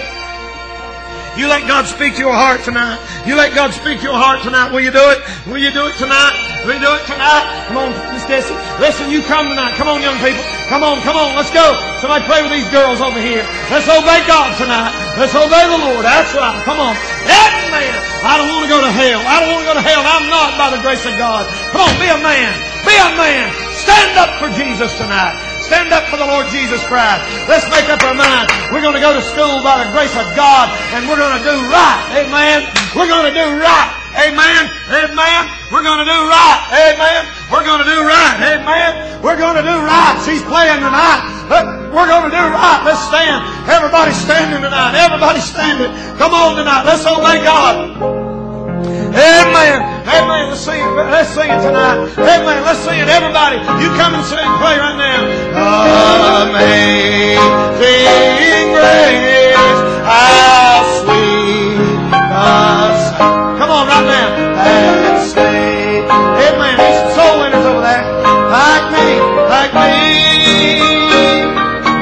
You let God speak to your heart tonight. You let God speak to your heart tonight. Will you do it? Will you do it tonight? Will you do it tonight? Come on, Miss Desi. Listen, you come tonight. Come on, young people. Come on, come on. Let's go. Somebody pray with these girls over here. Let's obey God tonight. Let's obey the Lord. That's right. Come on. Amen. I don't want to go to hell. I don't want to go to hell. I'm not by the grace of God. Come on, be a man. Be a man. Stand up for Jesus tonight. Stand up for the Lord Jesus Christ. Let's make up our mind. We're going to go to school by the grace of God, and we're going to do right. Amen. We're going to do right. Amen. Amen. We're going to do right. Amen. We're going to do right. Amen. We're going to do right. She's playing tonight. But we're going to do right. Let's stand. Everybody standing tonight. Everybody standing. Come on tonight. Let's obey God. Amen. Amen. Let's sing it. Let's sing it tonight. Amen. Let's sing it. Everybody, you come and sing. Play right now. Amazing grace, how sweet the sound. Come on, right now. That saved. Amen. There's some soul winners over there. Like me. Like me.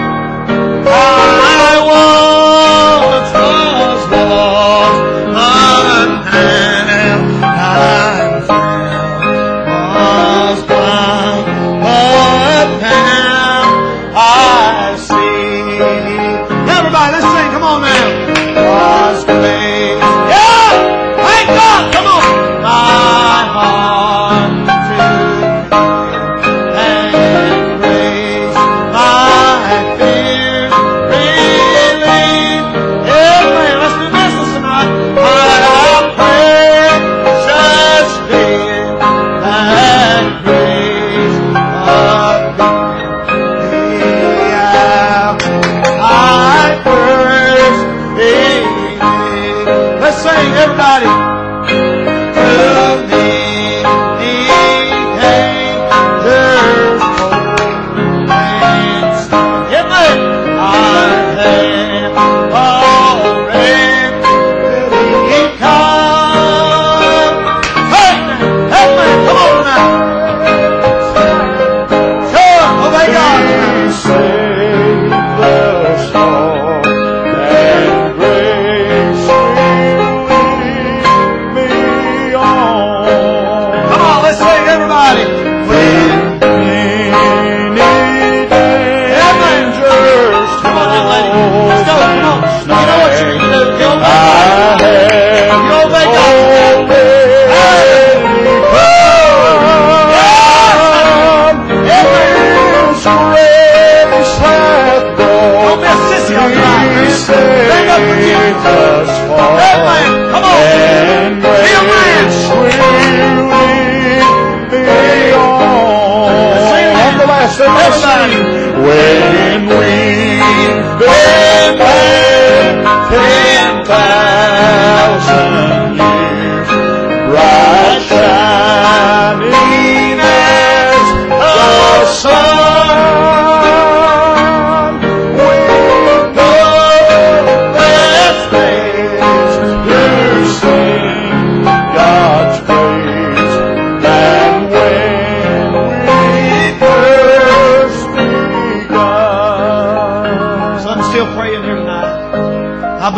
I once was lost, but now I'm found, was blind, but now I see. Everybody, let's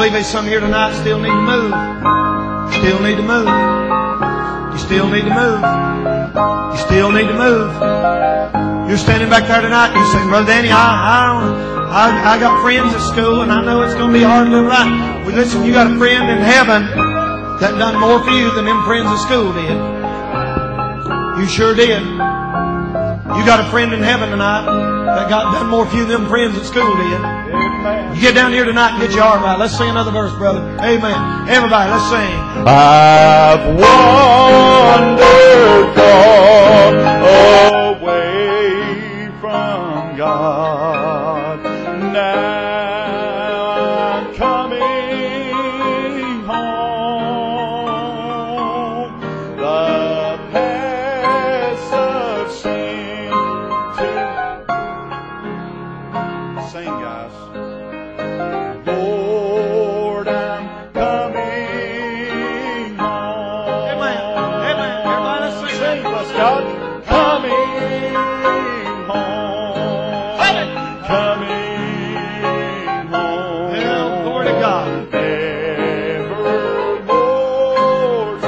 believe there's some here tonight still need to move. Still need to move. You still need to move. You still need to move. You're standing back there tonight and you're saying, Brother Danny, I, I don't, I, I got friends at school and I know it's going to be hard to live right. Well, listen, you got a friend in heaven that done more for you than them friends at school did. You sure did. You got a friend in heaven tonight that got done more for you than them friends at school did. You get down here tonight and get your heart right. Let's sing another verse, brother. Amen. Everybody, let's sing. I've wandered far away from God. Now I'm coming home. The paths of sin to sing, guys. Lord, I'm coming home. Amen. Amen. Everybody, let's sing. Sing, bless God. Coming home. Coming home. Well, glory to God. Evermore to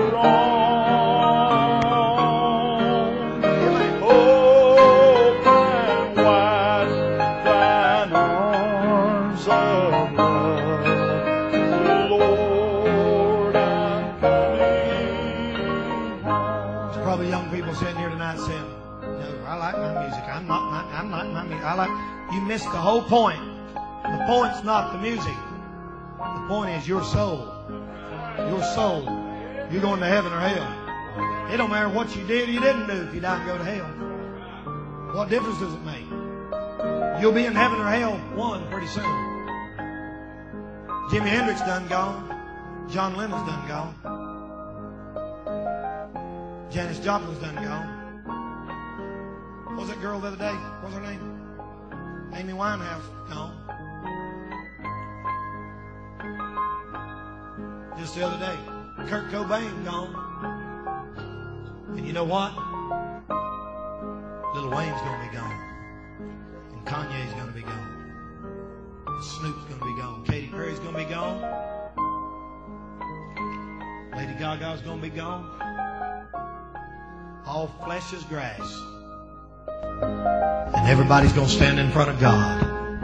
roam. Open wide thine arms of love. Lord, I'm coming home. There's probably young people sitting here tonight saying, no, I like my music. I'm not my, I'm not my music. I like, you missed the whole point. The point's not the music. The point is your soul. Your soul. You're going to heaven or hell. It don't matter what you did or you didn't do if you die and go to hell. What difference does it make? You'll be in heaven or hell one pretty soon. Jimi Hendrix done gone. John Lennon's done gone. Janis Joplin's done gone. What was that girl the other day? What was her name? Amy Winehouse. Gone. Just the other day. Kurt Cobain gone. And you know what? Lil Wayne's going to be gone. And Kanye's going to be gone. And Snoop's going to be gone. Katy Perry's going to be gone. Lady Gaga's going to be gone. All flesh is grass. And everybody's going to stand in front of God.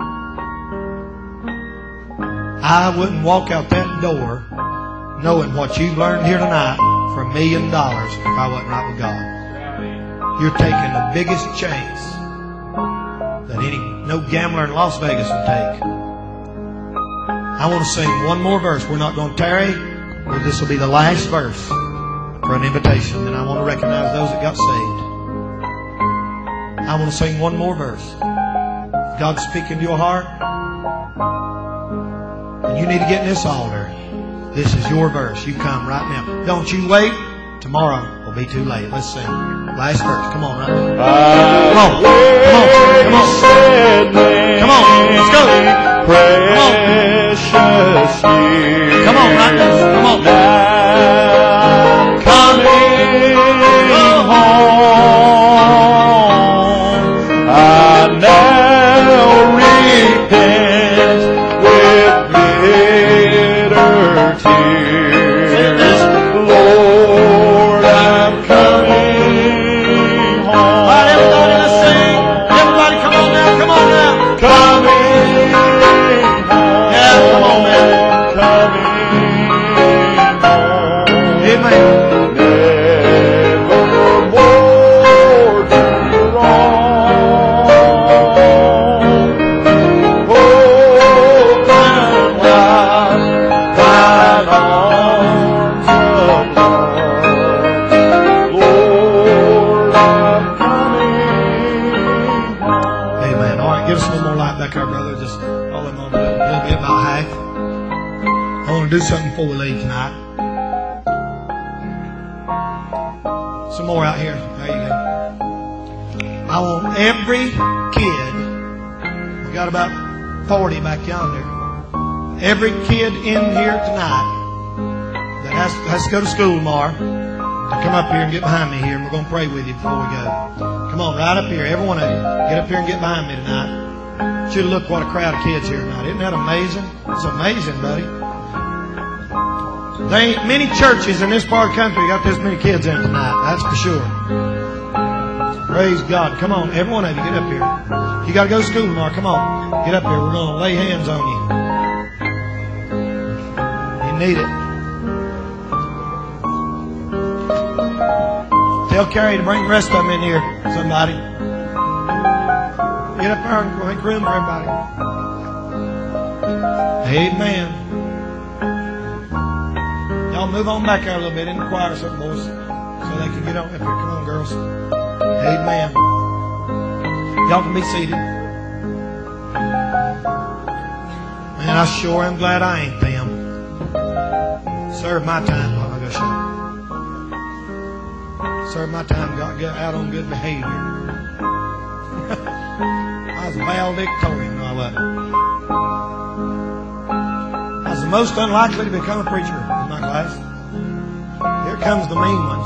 I wouldn't walk out that door knowing what you've learned here tonight for a million dollars if I wasn't right with God. You're taking the biggest chance that any no gambler in Las Vegas would take. I want to sing one more verse. We're not going to tarry. Well, this will be the last verse for an invitation. And I want to recognize those that got saved. I want to sing one more verse. If God's speaking to your heart, and you need to get in this altar, this is your verse. You come right now. Don't you wait. Tomorrow will be too late. Let's sing. Last verse. Come on, right now. Come on. Come on. Come on. Come on. Let's go. Come on. Come on, right now. Come on. I'm coming home. I now repent with bitter tears. Lord, I'm coming home. All right, everybody, let's sing. Everybody, come on now. Come on now. Coming home. Yeah, come on, man. Coming home. Amen. Nevermore to roam. Open wide thine arms of love. Lord, I'm coming home. Amen. All right, give us a little more light back there, brother. Just all in on a little, little bit, about half. I want to do something before we leave tonight. Some more out here. There you go. I want every kid, we got about forty back yonder, every kid in here tonight that has, has to go to school tomorrow, to come up here and get behind me here, and we're going to pray with you before we go. Come on, right up here. Every one of you. Get up here and get behind me tonight. want you to look what a crowd of kids here tonight. Isn't that amazing? It's amazing, buddy. There ain't many churches in this part of the country got this many kids in tonight. That's for sure. Praise God. Come on, every one of you, get up here. You got to go to school tomorrow. Come on. Get up here. We're going to lay hands on you. You need it. Tell Carrie to bring the rest of them in here, somebody. Get up there and make room for everybody. Amen. Y'all move on back there a little bit in the choir or something, boys, so they can get on up here. Come on, girls. Amen. Y'all can be seated. Man, I sure am glad I ain't them. Serve my time. Oh, I gotta shut up. Serve my time. Got get out on good behavior. I was valedictorian. No, I wasn't. I was the most unlikely to become a preacher in my class. Here comes the mean ones.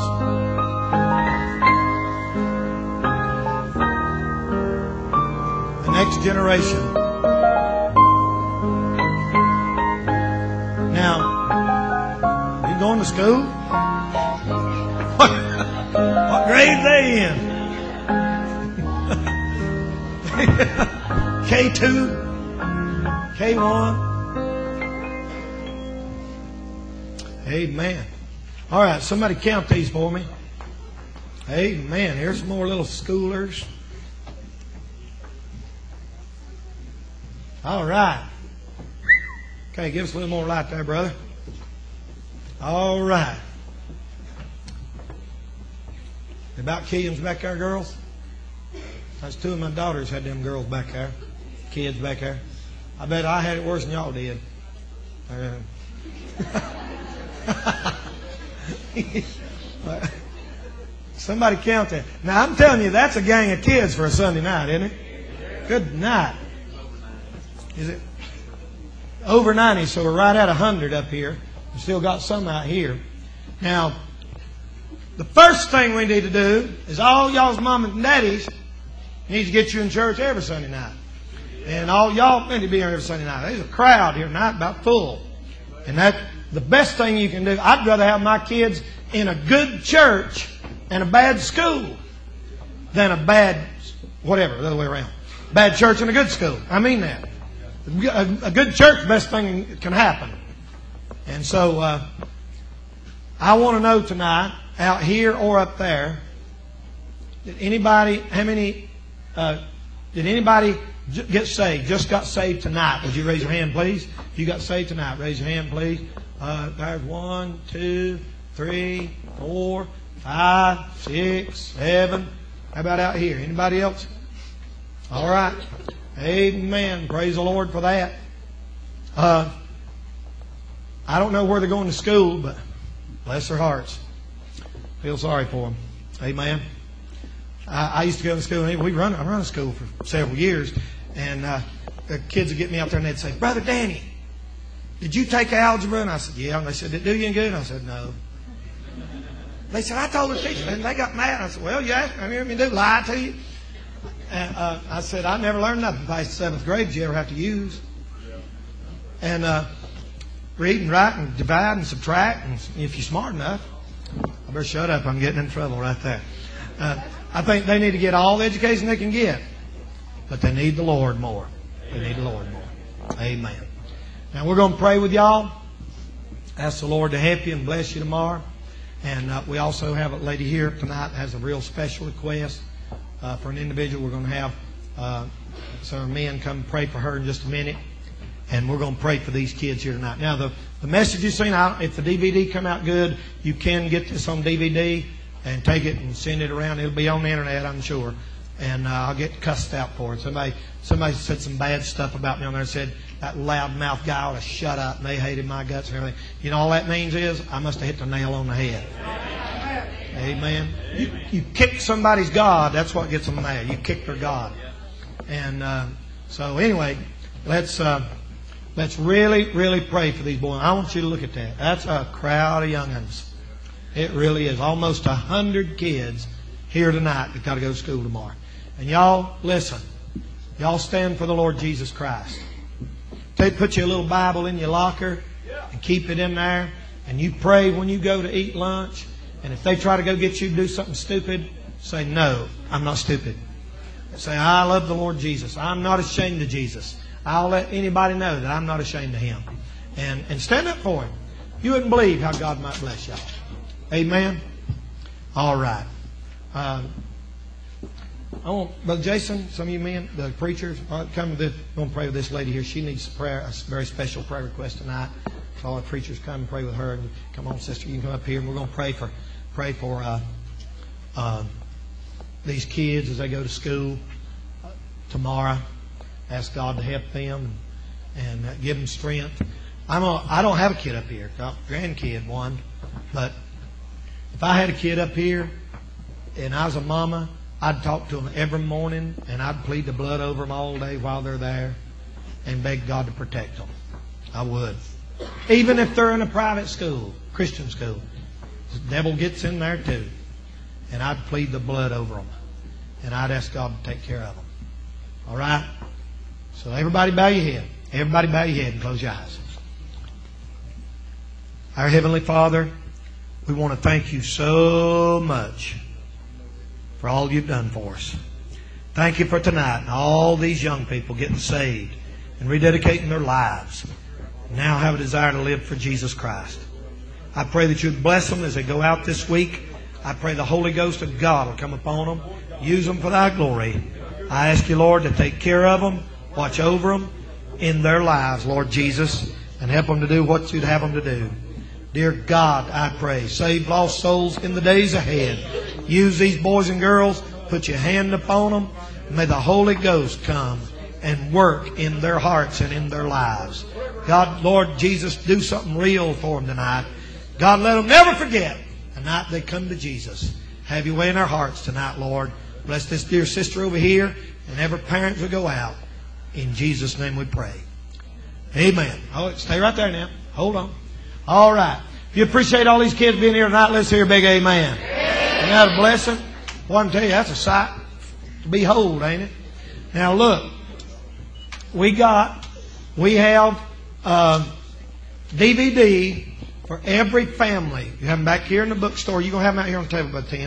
The next generation. Now, you going to school? What grade are they in? K two? K one? Amen. All right, somebody count these for me. Amen. Here's some more little schoolers. All right. Okay, give us a little more light there, brother. All right. About Killiams back there, girls? That's two of my daughters had them girls back there. Kids back there. I bet I had it worse than y'all did. Uh, Somebody count that. Now, I'm telling you, that's a gang of kids for a Sunday night, isn't it? Good night. Is it? Over ninety, so we're right at one hundred up here. We still got some out here. Now, the first thing we need to do is all y'all's mamas and daddies need to get you in church every Sunday night. And all y'all need to be here every Sunday night. There's a crowd here tonight about full. And that the best thing you can do. I'd rather have my kids in a good church and a bad school than a bad, whatever, the other way around. Bad church and a good school. I mean that. A, a good church, best thing that can happen. And so, uh, I want to know tonight, out here or up there, did anybody, how many, uh, did anybody j- get saved, just got saved tonight? Would you raise your hand, please? If you got saved tonight, raise your hand, please. Uh, there's one, two, three, four, five, six, seven. How about out here? Anybody else? All right. Amen. Praise the Lord for that. Uh, I don't know where they're going to school, but bless their hearts. Feel sorry for them. Amen. I, I used to go to school, and we run, I run a school for several years, and uh, the kids would get me up there and they'd say, "Brother Danny, did you take algebra?" And I said, "Yeah." And they said, "Did it do you any good?" And I said, "No." They said, "I told the teacher," and they got mad. I said, "Well, yeah, I mean, they do lie to you." And uh, I said, "I never learned nothing past the seventh grade that you ever have to use." And uh, read and write and divide and subtract, and if you're smart enough. I better shut up. I'm getting in trouble right there. Uh, I think they need to get all the education they can get, but they need the Lord more. They need the Lord more. Amen. Now we're going to pray with y'all. Ask the Lord to help you and bless you tomorrow. And uh, we also have a lady here tonight that has a real special request uh, for an individual. We're going to have uh, some men come pray for her in just a minute. And we're going to pray for these kids here tonight. Now, the, the message you've seen, I, if the D V D come out good, you can get this on D V D and take it and send it around. It'll be on the internet, I'm sure. And uh, I'll get cussed out for it. Somebody somebody said some bad stuff about me on there and said, "That loudmouth guy ought to shut up." And they hated my guts and everything. You know all that means is I must have hit the nail on the head. Amen. You, you kick somebody's God, that's what gets them mad. You kick their God. And uh, so anyway, let's... Uh, Let's really, really pray for these boys. I want you to look at that. That's a crowd of young'uns. It really is. Almost a hundred kids here tonight that got to go to school tomorrow. And y'all, listen. Y'all stand for the Lord Jesus Christ. They put you a little Bible in your locker and keep it in there. And you pray when you go to eat lunch. And if they try to go get you to do something stupid, say, no, I'm not stupid. Say, I love the Lord Jesus. I'm not ashamed of Jesus. I'll let anybody know that I'm not ashamed of Him. And, and stand up for Him. You wouldn't believe how God might bless y'all. Amen? All right. Uh, I want Brother Jason, some of you men, the preachers, uh, come with this. I'm going to pray with this lady here. She needs prayer, a very special prayer request tonight. So all the preachers come and pray with her. And come on, sister, you can come up here. And we're going to pray for, pray for uh, uh, these kids as they go to school uh, tomorrow. Ask God to help them and, and uh, give them strength. I'm a, I don't have a kid up here. Got a grandkid, one. But if I had a kid up here and I was a mama, I'd talk to them every morning and I'd plead the blood over them all day while they're there and beg God to protect them. I would. Even if they're in a private school, Christian school, the devil gets in there too. And I'd plead the blood over them. And I'd ask God to take care of them. All right? So everybody bow your head. Everybody bow your head and close your eyes. Our Heavenly Father, we want to thank you so much for all you've done for us. Thank you for tonight and all these young people getting saved and rededicating their lives. Now have a desire to live for Jesus Christ. I pray that you'd bless them as they go out this week. I pray the Holy Ghost of God will come upon them. Use them for thy glory. I ask you, Lord, to take care of them. Watch over them in their lives, Lord Jesus, and help them to do what you'd have them to do. Dear God, I pray, save lost souls in the days ahead. Use these boys and girls. Put your hand upon them. May the Holy Ghost come and work in their hearts and in their lives. God, Lord Jesus, do something real for them tonight. God, let them never forget the night they come to Jesus. Have your way in our hearts tonight, Lord. Bless this dear sister over here and every parent will go out. In Jesus' name we pray. Amen. Oh, stay right there now. Hold on. All right. If you appreciate all these kids being here tonight, let's hear a big amen. Isn't that a blessing? Well, I can tell you, that's a sight to behold, ain't it? Now look, we got, we have uh, D V D for every family. You have them back here in the bookstore. You're going to have them out here on the table by ten.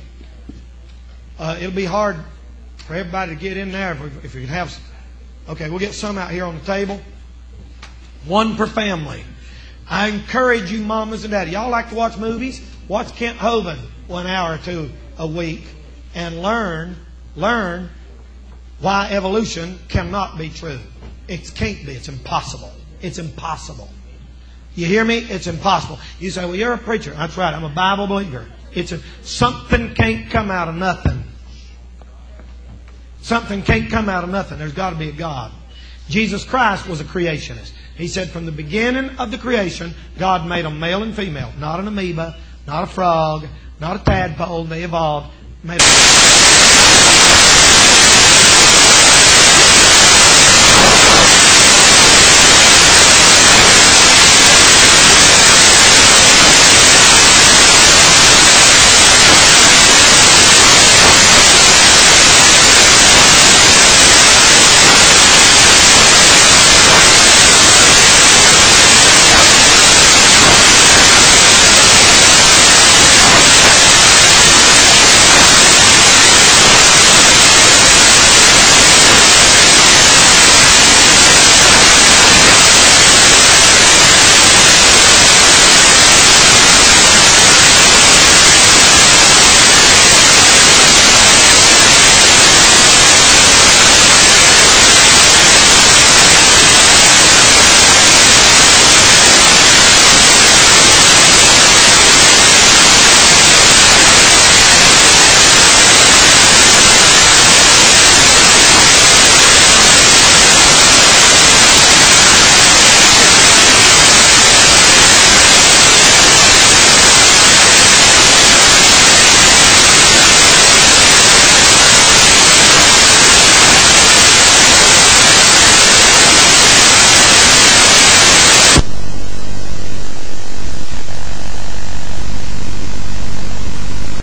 Uh, it'll be hard for everybody to get in there if we, if we can have some. Okay, we'll get some out here on the table. One per family. I encourage you mamas and daddy. Y'all like to watch movies? Watch Kent Hovind one hour or two a week and learn, learn why evolution cannot be true. It can't be. It's impossible. It's impossible. You hear me? It's impossible. You say, well, you're a preacher. That's right. I'm a Bible believer. It's a, something can't come out of nothing. Something can't come out of nothing. There's got to be a God. Jesus Christ was a creationist. He said from the beginning of the creation, God made them male and female. Not an amoeba, not a frog, not a tadpole. They evolved. Made them